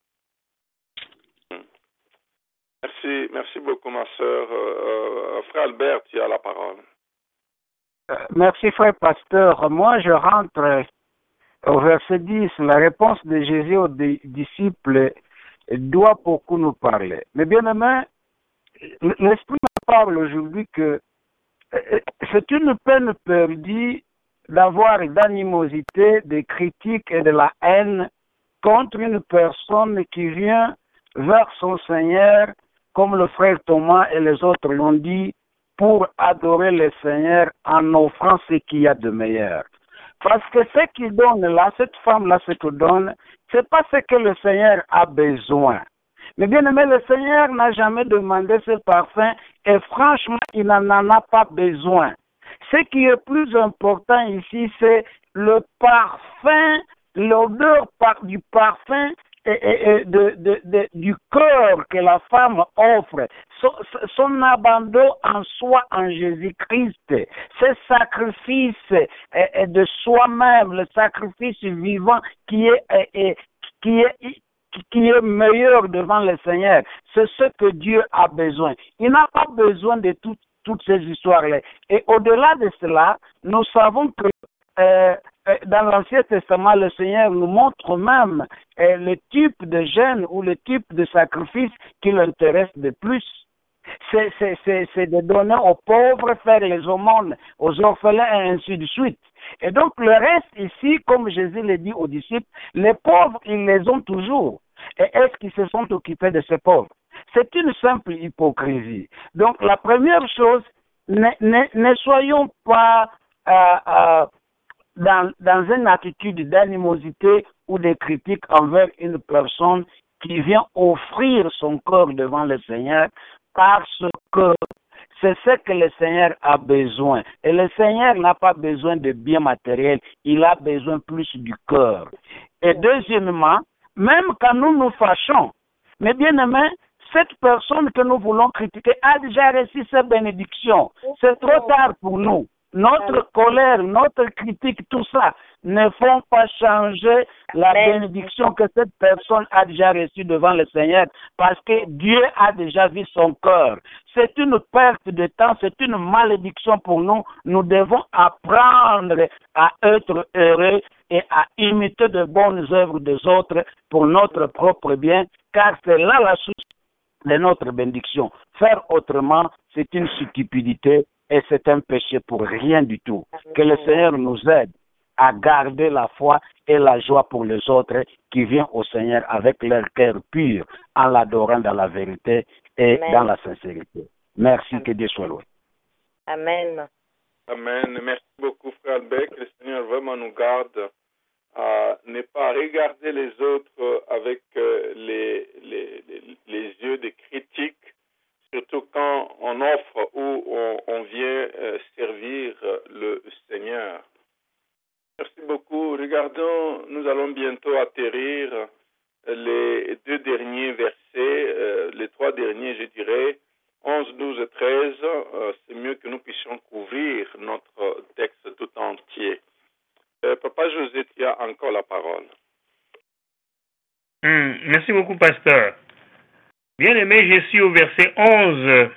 Merci, merci beaucoup, ma sœur. Euh, frère Albert, tu as la parole. Merci, frère pasteur. Moi, je rentre au verset dix. La réponse de Jésus aux disciples doit beaucoup nous parler. Mais bien aimé, l'Esprit me parle aujourd'hui que c'est une peine perdue d'avoir d'animosité, des critiques et de la haine contre une personne qui vient vers son Seigneur, comme le frère Thomas et les autres l'ont dit, pour adorer le Seigneur en offrant ce qu'il y a de meilleur. Parce que ce qu'il donne là, cette femme-là, ce qu'elle donne, c'est pas ce que le Seigneur a besoin. Mais bien aimé, le Seigneur n'a jamais demandé ce parfum et franchement, il n'en a pas besoin. Ce qui est plus important ici, c'est le parfum, l'odeur par, du parfum et, et, et de, de, de, du cœur que la femme offre, son, son abandon en soi en Jésus-Christ, ce sacrifice de soi-même, le sacrifice vivant qui est, qui est qui est meilleur devant le Seigneur. C'est ce que Dieu a besoin. Il n'a pas besoin de tout, toutes ces histoires-là. Et au-delà de cela, nous savons que euh, dans l'Ancien Testament, le Seigneur nous montre même euh, le type de jeûne ou le type de sacrifice qui l'intéresse de plus. C'est, c'est, c'est, c'est de donner aux pauvres, faire les aumônes aux orphelins et ainsi de suite. Et donc le reste ici, comme Jésus l'a dit aux disciples, les pauvres, ils les ont toujours. Et est-ce qu'ils se sont occupés de ces pauvres? C'est une simple hypocrisie. Donc la première chose, ne, ne, ne soyons pas euh, euh, dans, dans une attitude d'animosité ou de critique envers une personne qui vient offrir son corps devant le Seigneur, parce que c'est ce que le Seigneur a besoin. Et le Seigneur n'a pas besoin de biens matériels, il a besoin plus du cœur. Et deuxièmement, même quand nous nous fâchons, mais bien aimé, cette personne que nous voulons critiquer a déjà reçu sa bénédiction. C'est trop tard pour nous. Notre colère, notre critique, tout ça ne font pas changer la bénédiction que cette personne a déjà reçue devant le Seigneur, parce que Dieu a déjà vu son cœur. C'est une perte de temps, c'est une malédiction pour nous. Nous devons apprendre à être heureux et à imiter de bonnes œuvres des autres pour notre propre bien, car c'est là la source de notre bénédiction. Faire autrement, c'est une stupidité et c'est un péché pour rien du tout. Que le Seigneur nous aide à garder la foi et la joie pour les autres qui viennent au Seigneur avec leur cœur pur, en l'adorant dans la vérité et Amen. Dans la sincérité. Merci, Amen. Que Dieu soit loué. Amen. Amen. Merci beaucoup, frère Albert. Que le Seigneur vraiment nous garde à ne pas regarder les autres avec les, les, les, les yeux de critique, surtout quand on offre ou on, on vient servir le Seigneur. Merci beaucoup. Regardons, nous allons bientôt atterrir les deux derniers versets, euh, les trois derniers, je dirais, onze, douze et treize. Euh, c'est mieux que nous puissions couvrir notre texte tout entier. Euh, Papa José, tu as encore la parole. Hum, merci beaucoup, pasteur. Bien aimé, je suis au verset onze,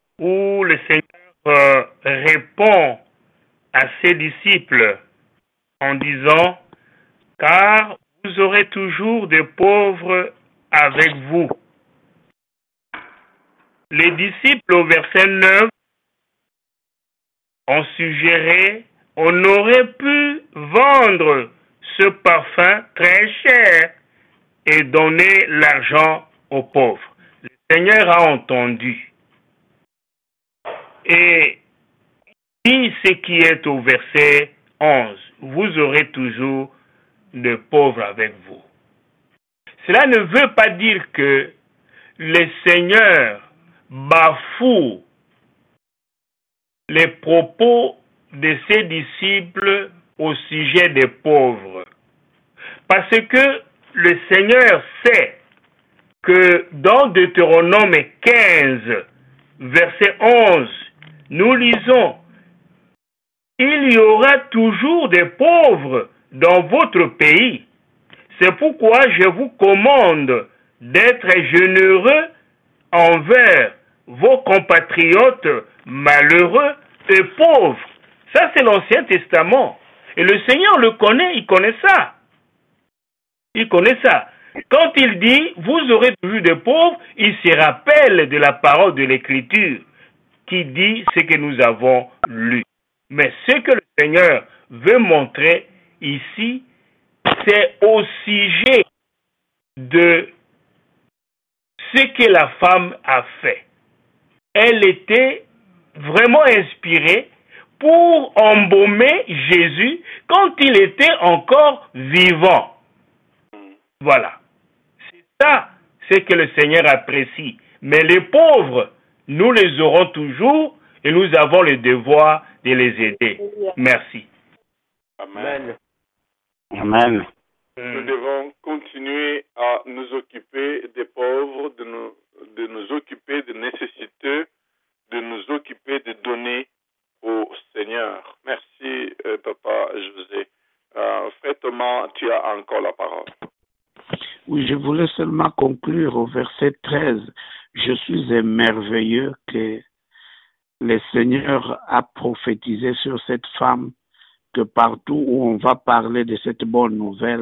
où le Seigneur euh, répond à ses disciples en disant, car vous aurez toujours des pauvres avec vous. Les disciples au verset neuf ont suggéré, on aurait pu vendre ce parfum très cher et donner l'argent aux pauvres. Le Seigneur a entendu. Et dit ce qui est au verset onze, vous aurez toujours de pauvres avec vous. Cela ne veut pas dire que le Seigneur bafoue les propos de ses disciples au sujet des pauvres. Parce que le Seigneur sait que dans Deutéronome quinze, verset onze, nous lisons, il y aura toujours des pauvres dans votre pays. C'est pourquoi je vous commande d'être généreux envers vos compatriotes malheureux et pauvres. Ça, c'est l'Ancien Testament. Et le Seigneur le connaît, il connaît ça. Il connaît ça. Quand il dit, vous aurez toujours des pauvres, il se rappelle de la parole de l'Écriture qui dit ce que nous avons lu. Mais ce que le Seigneur veut montrer ici, c'est au sujet de ce que la femme a fait. Elle était vraiment inspirée pour embaumer Jésus quand il était encore vivant. Voilà. C'est ça, c'est que le Seigneur apprécie. Mais les pauvres, nous les aurons toujours et nous avons le devoir de les aider. Merci. Amen. Amen. Nous devons continuer à nous occuper des pauvres, de nous, de nous occuper des nécessiteux, de nous occuper de donner au Seigneur. Merci, euh, Papa José. Euh, Frère Thomas, tu as encore la parole. Oui, je voulais seulement conclure au verset treize. Je suis émerveilleux que le Seigneur a prophétisé sur cette femme que partout où on va parler de cette bonne nouvelle,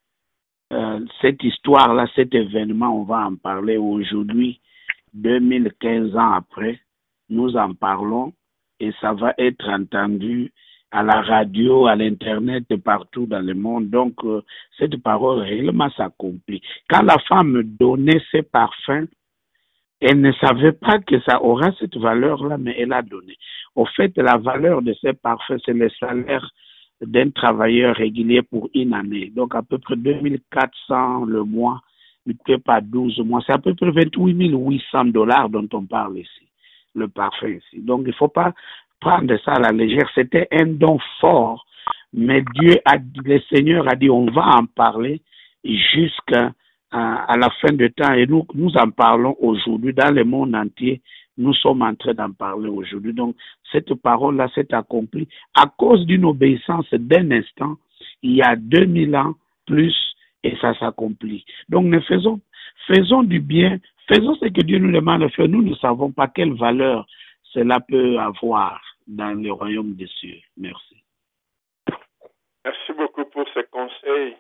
euh, cette histoire-là, cet événement, on va en parler aujourd'hui, deux mille quinze ans après, nous en parlons et ça va être entendu à la radio, à l'internet, partout dans le monde. Donc, euh, cette parole réellement s'accomplit. Quand la femme donnait ses parfums, elle ne savait pas que ça aura cette valeur-là, mais elle a donné. Au fait, la valeur de ces parfums, c'est le salaire d'un travailleur régulier pour une année. Donc, à peu près deux mille quatre cents le mois, multiplié par douze mois. C'est à peu près vingt-huit mille huit cents dollars dont on parle ici, le parfum ici. Donc, il ne faut pas prendre ça à la légère. C'était un don fort, mais Dieu, a, le Seigneur a dit, on va en parler jusqu'à à la fin du temps, et nous, nous en parlons aujourd'hui dans le monde entier. Nous sommes en train d'en parler aujourd'hui. Donc, cette parole-là s'est accomplie à cause d'une obéissance d'un instant, il y a deux mille ans plus, et ça s'accomplit. Donc, nous faisons, faisons du bien, faisons ce que Dieu nous demande de faire. Nous ne savons pas quelle valeur cela peut avoir dans le royaume des cieux. Merci. Merci beaucoup pour ces conseils.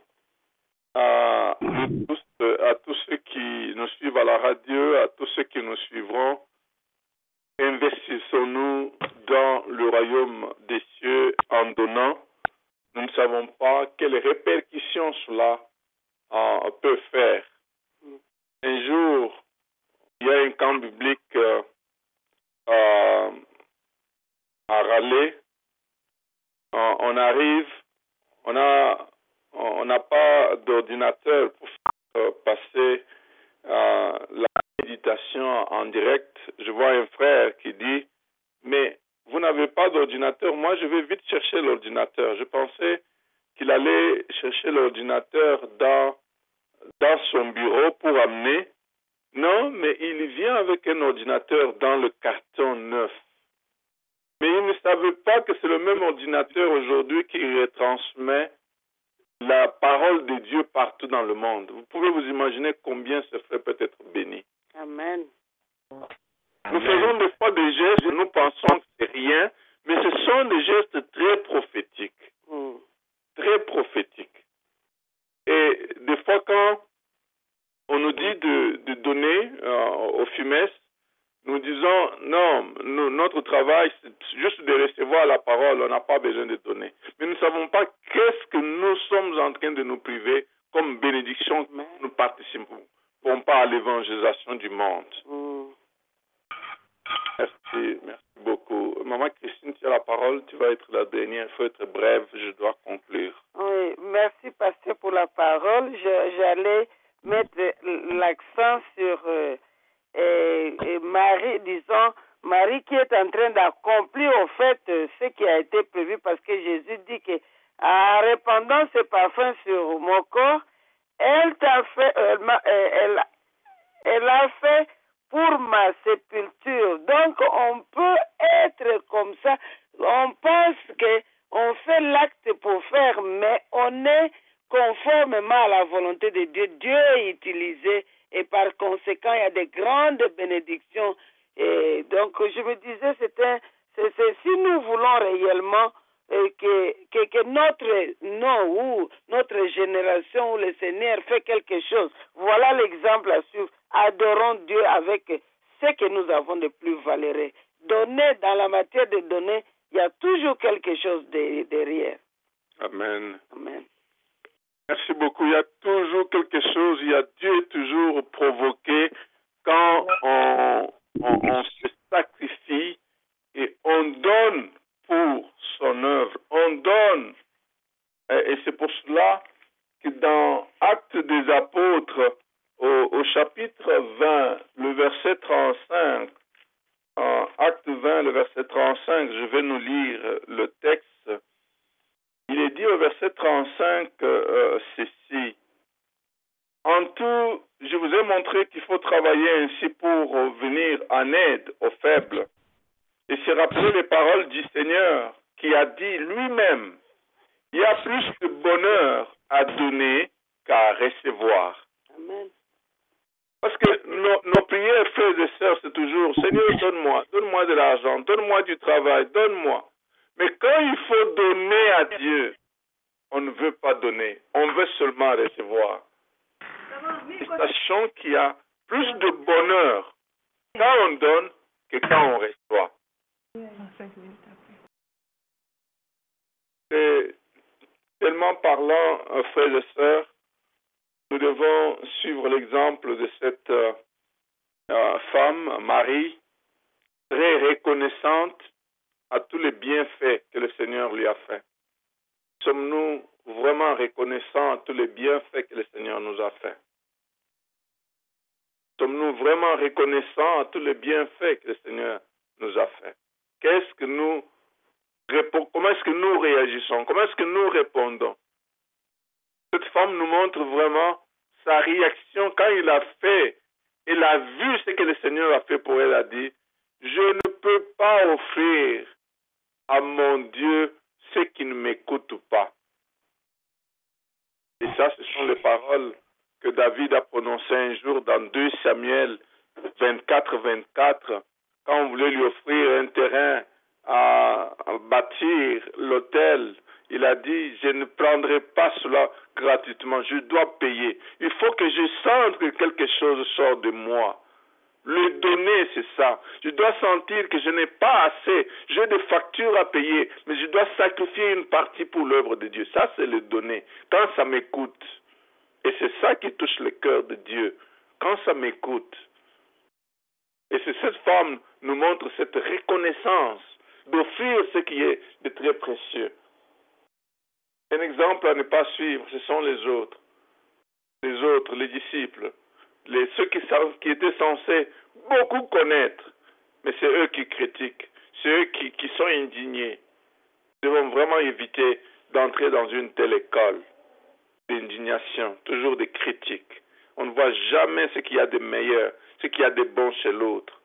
À tous, à tous ceux qui nous suivent à la radio, à tous ceux qui nous suivront, investissons-nous dans le royaume des cieux en donnant. Nous ne savons pas quelles répercussions cela euh, peut faire. Un jour, il y a un camp biblique euh, euh, à Raleigh. Euh, on arrive, on a On n'a pas d'ordinateur pour faire passer euh, la méditation en direct. Je vois un frère qui dit, mais vous n'avez pas d'ordinateur, moi je vais vite chercher l'ordinateur. Je pensais qu'il allait chercher l'ordinateur dans, dans son bureau pour amener. Non, mais il vient avec un ordinateur dans le carton neuf. Mais il ne savait pas que c'est le même ordinateur aujourd'hui qui retransmet la parole de Dieu partout dans le monde. Vous pouvez vous imaginer combien ce frère peut être béni. Amen. Nous faisons des fois des gestes, nous pensons que c'est rien, mais ce sont des gestes très prophétiques. Mm. Très non, nous, notre travail, c'est juste de recevoir la parole, on n'a pas besoin de donner. Mais nous ne savons pas qu'est-ce que nous sommes en train de nous priver comme bénédiction que nous participons pas à l'évangélisation du monde. Mm. Merci, merci beaucoup. Maman Christine, tu as la parole, tu vas être la dernière, il faut être brève, je dois conclure. Oui, merci pasteur pour la parole. Je, j'allais mettre l'accent sur euh, et, et Marie, disons, Marie qui est en train d'accomplir au fait ce qui a été prévu parce que Jésus dit que en répandant ce parfum sur mon corps, elle t'a fait, elle, elle, elle a fait pour ma sépulture. Donc on peut être comme ça. On pense que on fait l'acte pour faire, mais on est conformément à la volonté de Dieu. Dieu est utilisé et par conséquent, il y a de grandes bénédictions. Et donc, je me disais, c'est un, c'est, c'est, si nous voulons réellement euh, que, que, que notre nom ou notre génération ou le Seigneur fait quelque chose, voilà l'exemple à suivre. Adorons Dieu avec ce que nous avons de plus valeureux. Donner, dans la matière de donner, il y a toujours quelque chose de, derrière. Amen. Amen. Merci beaucoup. Il y a toujours quelque chose, il y a Dieu est toujours provoqué quand on, on, on se sacrifie et on donne pour son œuvre. On donne. Et c'est pour cela que dans Actes des Apôtres, au, au chapitre vingt, le verset trente-cinq, en Acte vingt, le verset trente-cinq, je vais nous lire le texte. Il est dit au verset trente-cinq euh, ceci. En tout, je vous ai montré qu'il faut travailler ainsi pour venir en aide aux faibles et se rappeler les paroles du Seigneur qui a dit lui-même, il y a plus de bonheur à donner qu'à recevoir. Amen. Parce que nos, nos prières, frères et sœurs, c'est toujours, Seigneur, donne-moi, donne-moi de l'argent, donne-moi du travail, donne-moi. Mais quand il faut donner à Dieu, on ne veut pas donner, on veut seulement recevoir. Et sachant qu'il y a plus de bonheur quand on donne que quand on reçoit. C'est tellement parlant, frères et sœurs, nous devons suivre l'exemple de cette euh, euh, femme, Marie, très reconnaissante à tous les bienfaits que le Seigneur lui a fait. Sommes-nous vraiment reconnaissants à tous les bienfaits que le Seigneur nous a fait? Sommes-nous vraiment reconnaissants à tous les bienfaits que le Seigneur nous a fait? Qu'est-ce que nous, comment est-ce que nous réagissons? Comment est-ce que nous répondons? Cette femme nous montre vraiment sa réaction quand il a fait, elle a vu ce que le Seigneur a fait pour elle, a dit, je ne peux pas offrir à mon Dieu ce qui ne m'écoute pas. Et ça, ce sont les paroles que David a prononcées un jour dans deux Samuel vingt-quatre vingt-quatre, quand on voulait lui offrir un terrain à, à bâtir l'autel. Il a dit, je ne prendrai pas cela gratuitement, je dois payer. Il faut que je sente que quelque chose sort de moi. Le donner, c'est ça. Je dois sentir que je n'ai pas assez. J'ai des factures à payer, mais je dois sacrifier une partie pour l'œuvre de Dieu. Ça, c'est le donner. Quand ça m'écoute. Et c'est ça qui touche le cœur de Dieu. Quand ça m'écoute. Et c'est cette femme nous montre cette reconnaissance d'offrir ce qui est de très précieux. Un exemple à ne pas suivre, ce sont les autres. Les autres, les disciples. Les, ceux qui, qui étaient censés beaucoup connaître, mais c'est eux qui critiquent, c'est eux qui, qui sont indignés. Nous devons vraiment éviter d'entrer dans une telle école d'indignation, toujours des critiques. On ne voit jamais ce qu'il y a de meilleur, ce qu'il y a de bon chez l'autre.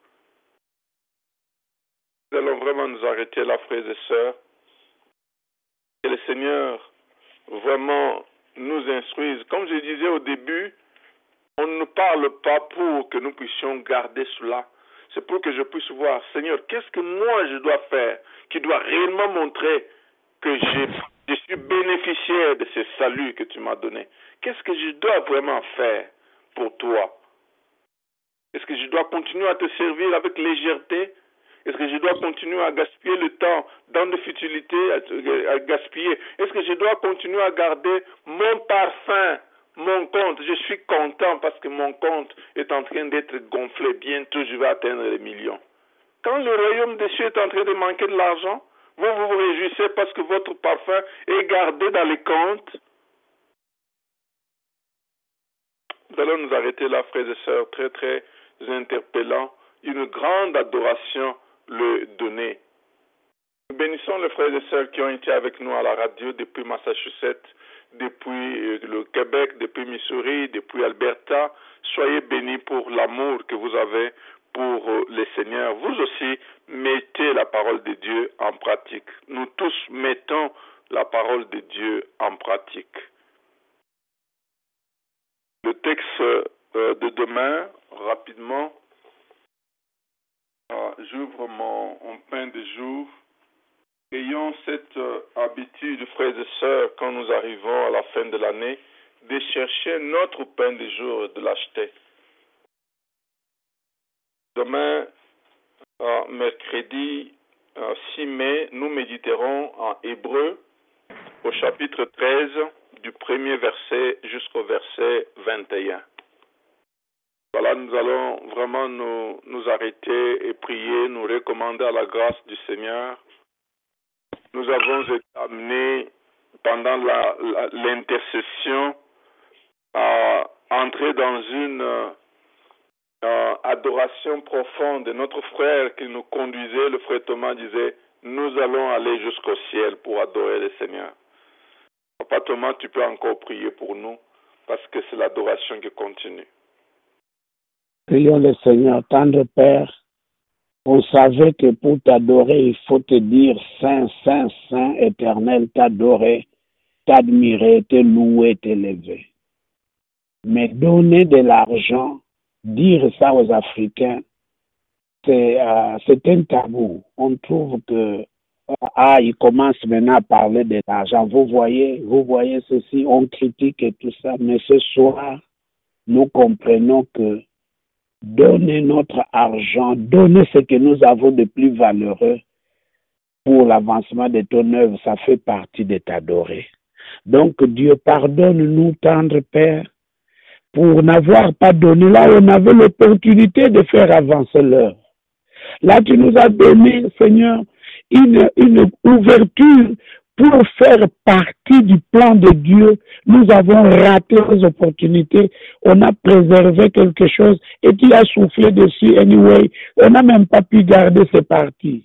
Nous allons vraiment nous arrêter là, frères et sœurs. Que le Seigneur vraiment nous instruise. Comme je disais au début, on ne parle pas pour que nous puissions garder cela. C'est pour que je puisse voir, Seigneur, qu'est-ce que moi je dois faire qui doit réellement montrer que je, je suis bénéficiaire de ce salut que tu m'as donné. Qu'est-ce que je dois vraiment faire pour toi? Est-ce que je dois continuer à te servir avec légèreté Est-ce que je dois continuer à gaspiller le temps dans des futilités, à, à gaspiller? Est-ce que je dois continuer à garder mon parfum, mon compte? Je suis content parce que mon compte est en train d'être gonflé. Bientôt, je vais atteindre les millions. Quand le royaume des cieux est en train de manquer de l'argent, vous, vous vous réjouissez parce que votre parfum est gardé dans les comptes. Nous allons nous arrêter là, frères et sœurs, très très interpellant. Une grande adoration le donner. Nous bénissons les frères et sœurs qui ont été avec nous à la radio depuis Massachusetts, depuis le Québec, depuis Missouri, depuis Alberta. Soyez bénis pour l'amour que vous avez pour le Seigneur. Vous aussi, mettez la parole de Dieu en pratique. Nous tous mettons la parole de Dieu en pratique. Le texte de demain, rapidement, j'ouvre mon, mon pain de jour. Ayons cette euh, habitude, frères et sœurs, quand nous arrivons à la fin de l'année, de chercher notre pain de jour et de l'acheter. Demain, euh, mercredi euh, six mai, nous méditerons en hébreu au chapitre treize, du premier verset jusqu'au verset vingt et un. Voilà, nous allons vraiment nous, nous arrêter et prier, nous recommander à la grâce du Seigneur. Nous avons été amenés pendant la, la, l'intercession à entrer dans une euh, adoration profonde de notre frère qui nous conduisait. Le frère Thomas disait, nous allons aller jusqu'au ciel pour adorer le Seigneur. Papa Thomas, tu peux encore prier pour nous parce que c'est l'adoration qui continue. Prions le Seigneur, tendre Père. On savait que pour t'adorer, il faut te dire Saint, Saint, Saint, éternel, t'adorer, t'admirer, te louer, t'élever. Mais donner de l'argent, dire ça aux Africains, c'est, euh, c'est un tabou. On trouve que, ah, ils commencent maintenant à parler de l'argent. Vous voyez, vous voyez ceci, on critique et tout ça, mais ce soir, nous comprenons que donner notre argent, donner ce que nous avons de plus valeureux pour l'avancement de ton œuvre, ça fait partie de t'adorer. Donc Dieu, pardonne-nous, tendre Père, pour n'avoir pas donné là où on avait l'opportunité de faire avancer l'œuvre. Là, tu nous as donné, Seigneur, une, une ouverture pour faire partie du plan de Dieu. Nous avons raté les opportunités. On a préservé quelque chose et tu as soufflé dessus anyway. On n'a même pas pu garder ces parties.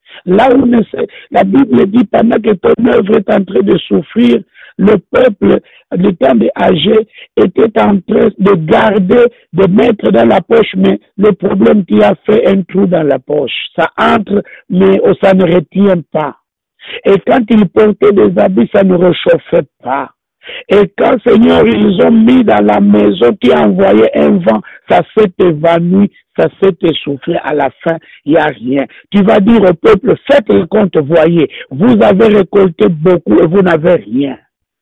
Là où on sait, la Bible dit pendant que ton œuvre est en train de souffrir, le peuple, le temps des âgés, était en train de garder, de mettre dans la poche, mais le problème qui a fait un trou dans la poche. Ça entre, mais ça ne retient pas. Et quand ils portaient des habits, ça ne réchauffait pas. Et quand, Seigneur, ils ont mis dans la maison qui a envoyé un vent, ça s'est évanoui, ça s'est essoufflé. À la fin, il n'y a rien. Tu vas dire au peuple, faites le compte, voyez, vous avez récolté beaucoup et vous n'avez rien.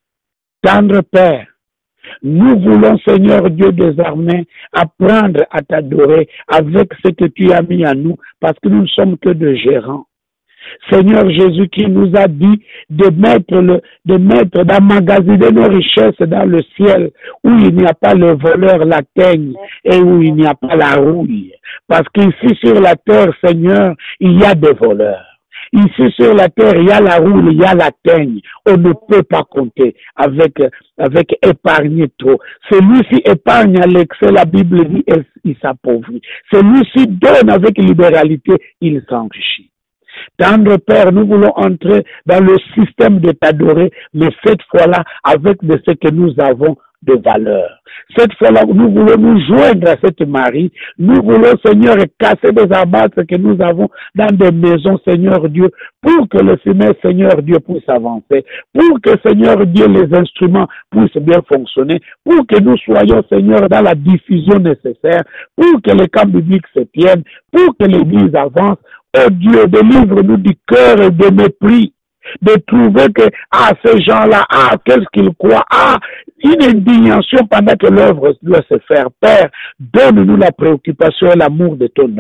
Tendre Père, nous voulons, Seigneur Dieu des armées, apprendre à t'adorer avec ce que tu as mis à nous, parce que nous ne sommes que des gérants. Seigneur Jésus qui nous a dit de mettre le, de mettre, d'emmagasiner nos richesses dans le ciel où il n'y a pas le voleur, la teigne et où il n'y a pas la rouille. Parce qu'ici sur la terre, Seigneur, il y a des voleurs. Ici sur la terre, il y a la rouille, il y a la teigne. On ne peut pas compter avec, avec épargner trop. Celui-ci épargne à l'excès, la Bible dit, il s'appauvrit. Celui-ci donne avec libéralité, il s'enrichit. Tendre Père, nous voulons entrer dans le système de t'adorer, mais cette fois-là, avec de ce que nous avons de valeur. Cette fois-là, nous voulons nous joindre à cette Marie. Nous voulons, Seigneur, casser des abattres que nous avons dans des maisons, Seigneur Dieu, pour que le fumet, Seigneur Dieu, puisse avancer, pour que, Seigneur Dieu, les instruments puissent bien fonctionner, pour que nous soyons, Seigneur, dans la diffusion nécessaire, pour que les camps bibliques se tiennent, pour que l'Église avance. Oh Dieu, délivre-nous du cœur et de mépris, de trouver que, ah, ces gens-là, ah, qu'est-ce qu'ils croient, ah, une indignation pendant que l'œuvre doit se faire. Père, donne-nous la préoccupation et l'amour de ton œuvre.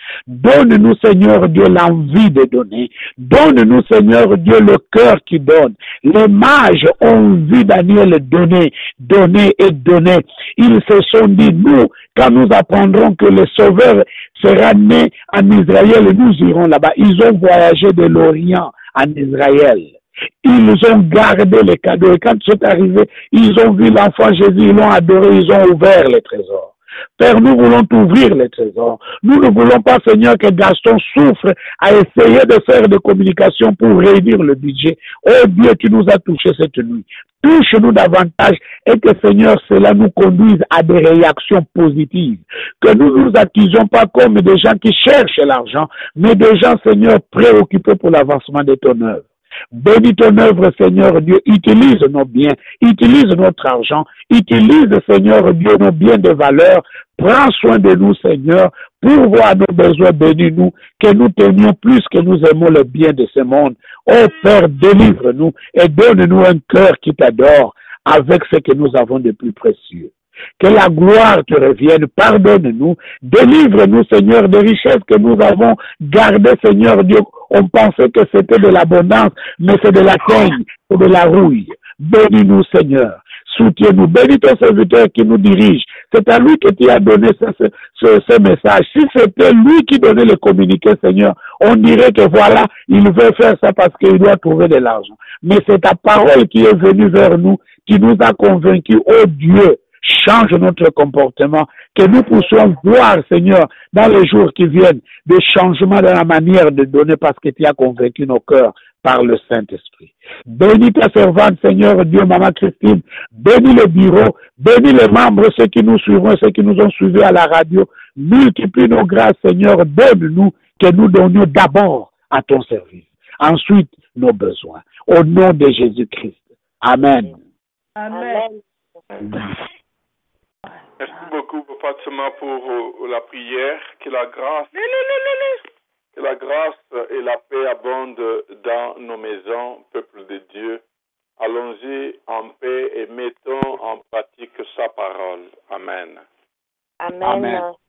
Donne-nous, Seigneur Dieu, l'envie de donner. Donne-nous, Seigneur Dieu, le cœur qui donne. Les mages ont vu Daniel donner, donner et donner. Ils se sont dit, nous, quand nous apprendrons que le Sauveur sera né en Israël, nous irons là-bas. Ils ont voyagé de l'Orient en Israël. Ils ont gardé les cadeaux. Et quand c'est arrivé, ils ont vu l'enfant Jésus, ils l'ont adoré, ils ont ouvert les trésors. Père, nous voulons t'ouvrir les trésors. Nous ne voulons pas, Seigneur, que Gaston souffre à essayer de faire des communications pour réunir le budget. Oh Dieu, tu nous as touchés cette nuit. Touche-nous davantage et que, Seigneur, cela nous conduise à des réactions positives. Que nous ne nous accusions pas comme des gens qui cherchent l'argent, mais des gens, Seigneur, préoccupés pour l'avancement de ton œuvre. Bénis ton œuvre, Seigneur Dieu. Utilise nos biens, utilise notre argent, utilise, Seigneur Dieu, nos biens de valeur. Prends soin de nous, Seigneur, pour voir nos besoins. Bénis-nous, que nous tenions plus que nous aimons le bien de ce monde. Oh Père, délivre-nous et donne-nous un cœur qui t'adore avec ce que nous avons de plus précieux. Que la gloire te revienne, pardonne-nous, délivre-nous, Seigneur, des richesses que nous avons gardées, Seigneur Dieu. On pensait que c'était de l'abondance, mais c'est de la teigne, c'est de la rouille. Bénis-nous, Seigneur. Soutiens-nous. Bénis ton serviteur qui nous dirige. C'est à lui que tu as donné ce, ce, ce, ce message. Si c'était lui qui donnait le communiqué, Seigneur, on dirait que voilà, il veut faire ça parce qu'il doit trouver de l'argent. Mais c'est ta parole qui est venue vers nous, qui nous a convaincus. Oh Dieu, change notre comportement, que nous puissions voir, Seigneur, dans les jours qui viennent, des changements dans la manière de donner parce que tu as convaincu nos cœurs par le Saint-Esprit. Bénis ta servante, Seigneur Dieu, Maman Christine. Bénis le bureau, bénis les membres, ceux qui nous suivront, ceux qui nous ont suivis à la radio. Multiplie nos grâces, Seigneur. Donne-nous que nous donnions d'abord à ton service. Ensuite, nos besoins. Au nom de Jésus-Christ. Amen. Amen. Amen. Merci beaucoup, Fatima, pour euh, la prière. Que la grâce, que la grâce et la paix abondent dans nos maisons, peuple de Dieu. Allons-y en paix et mettons en pratique sa parole. Amen. Amen. Amen.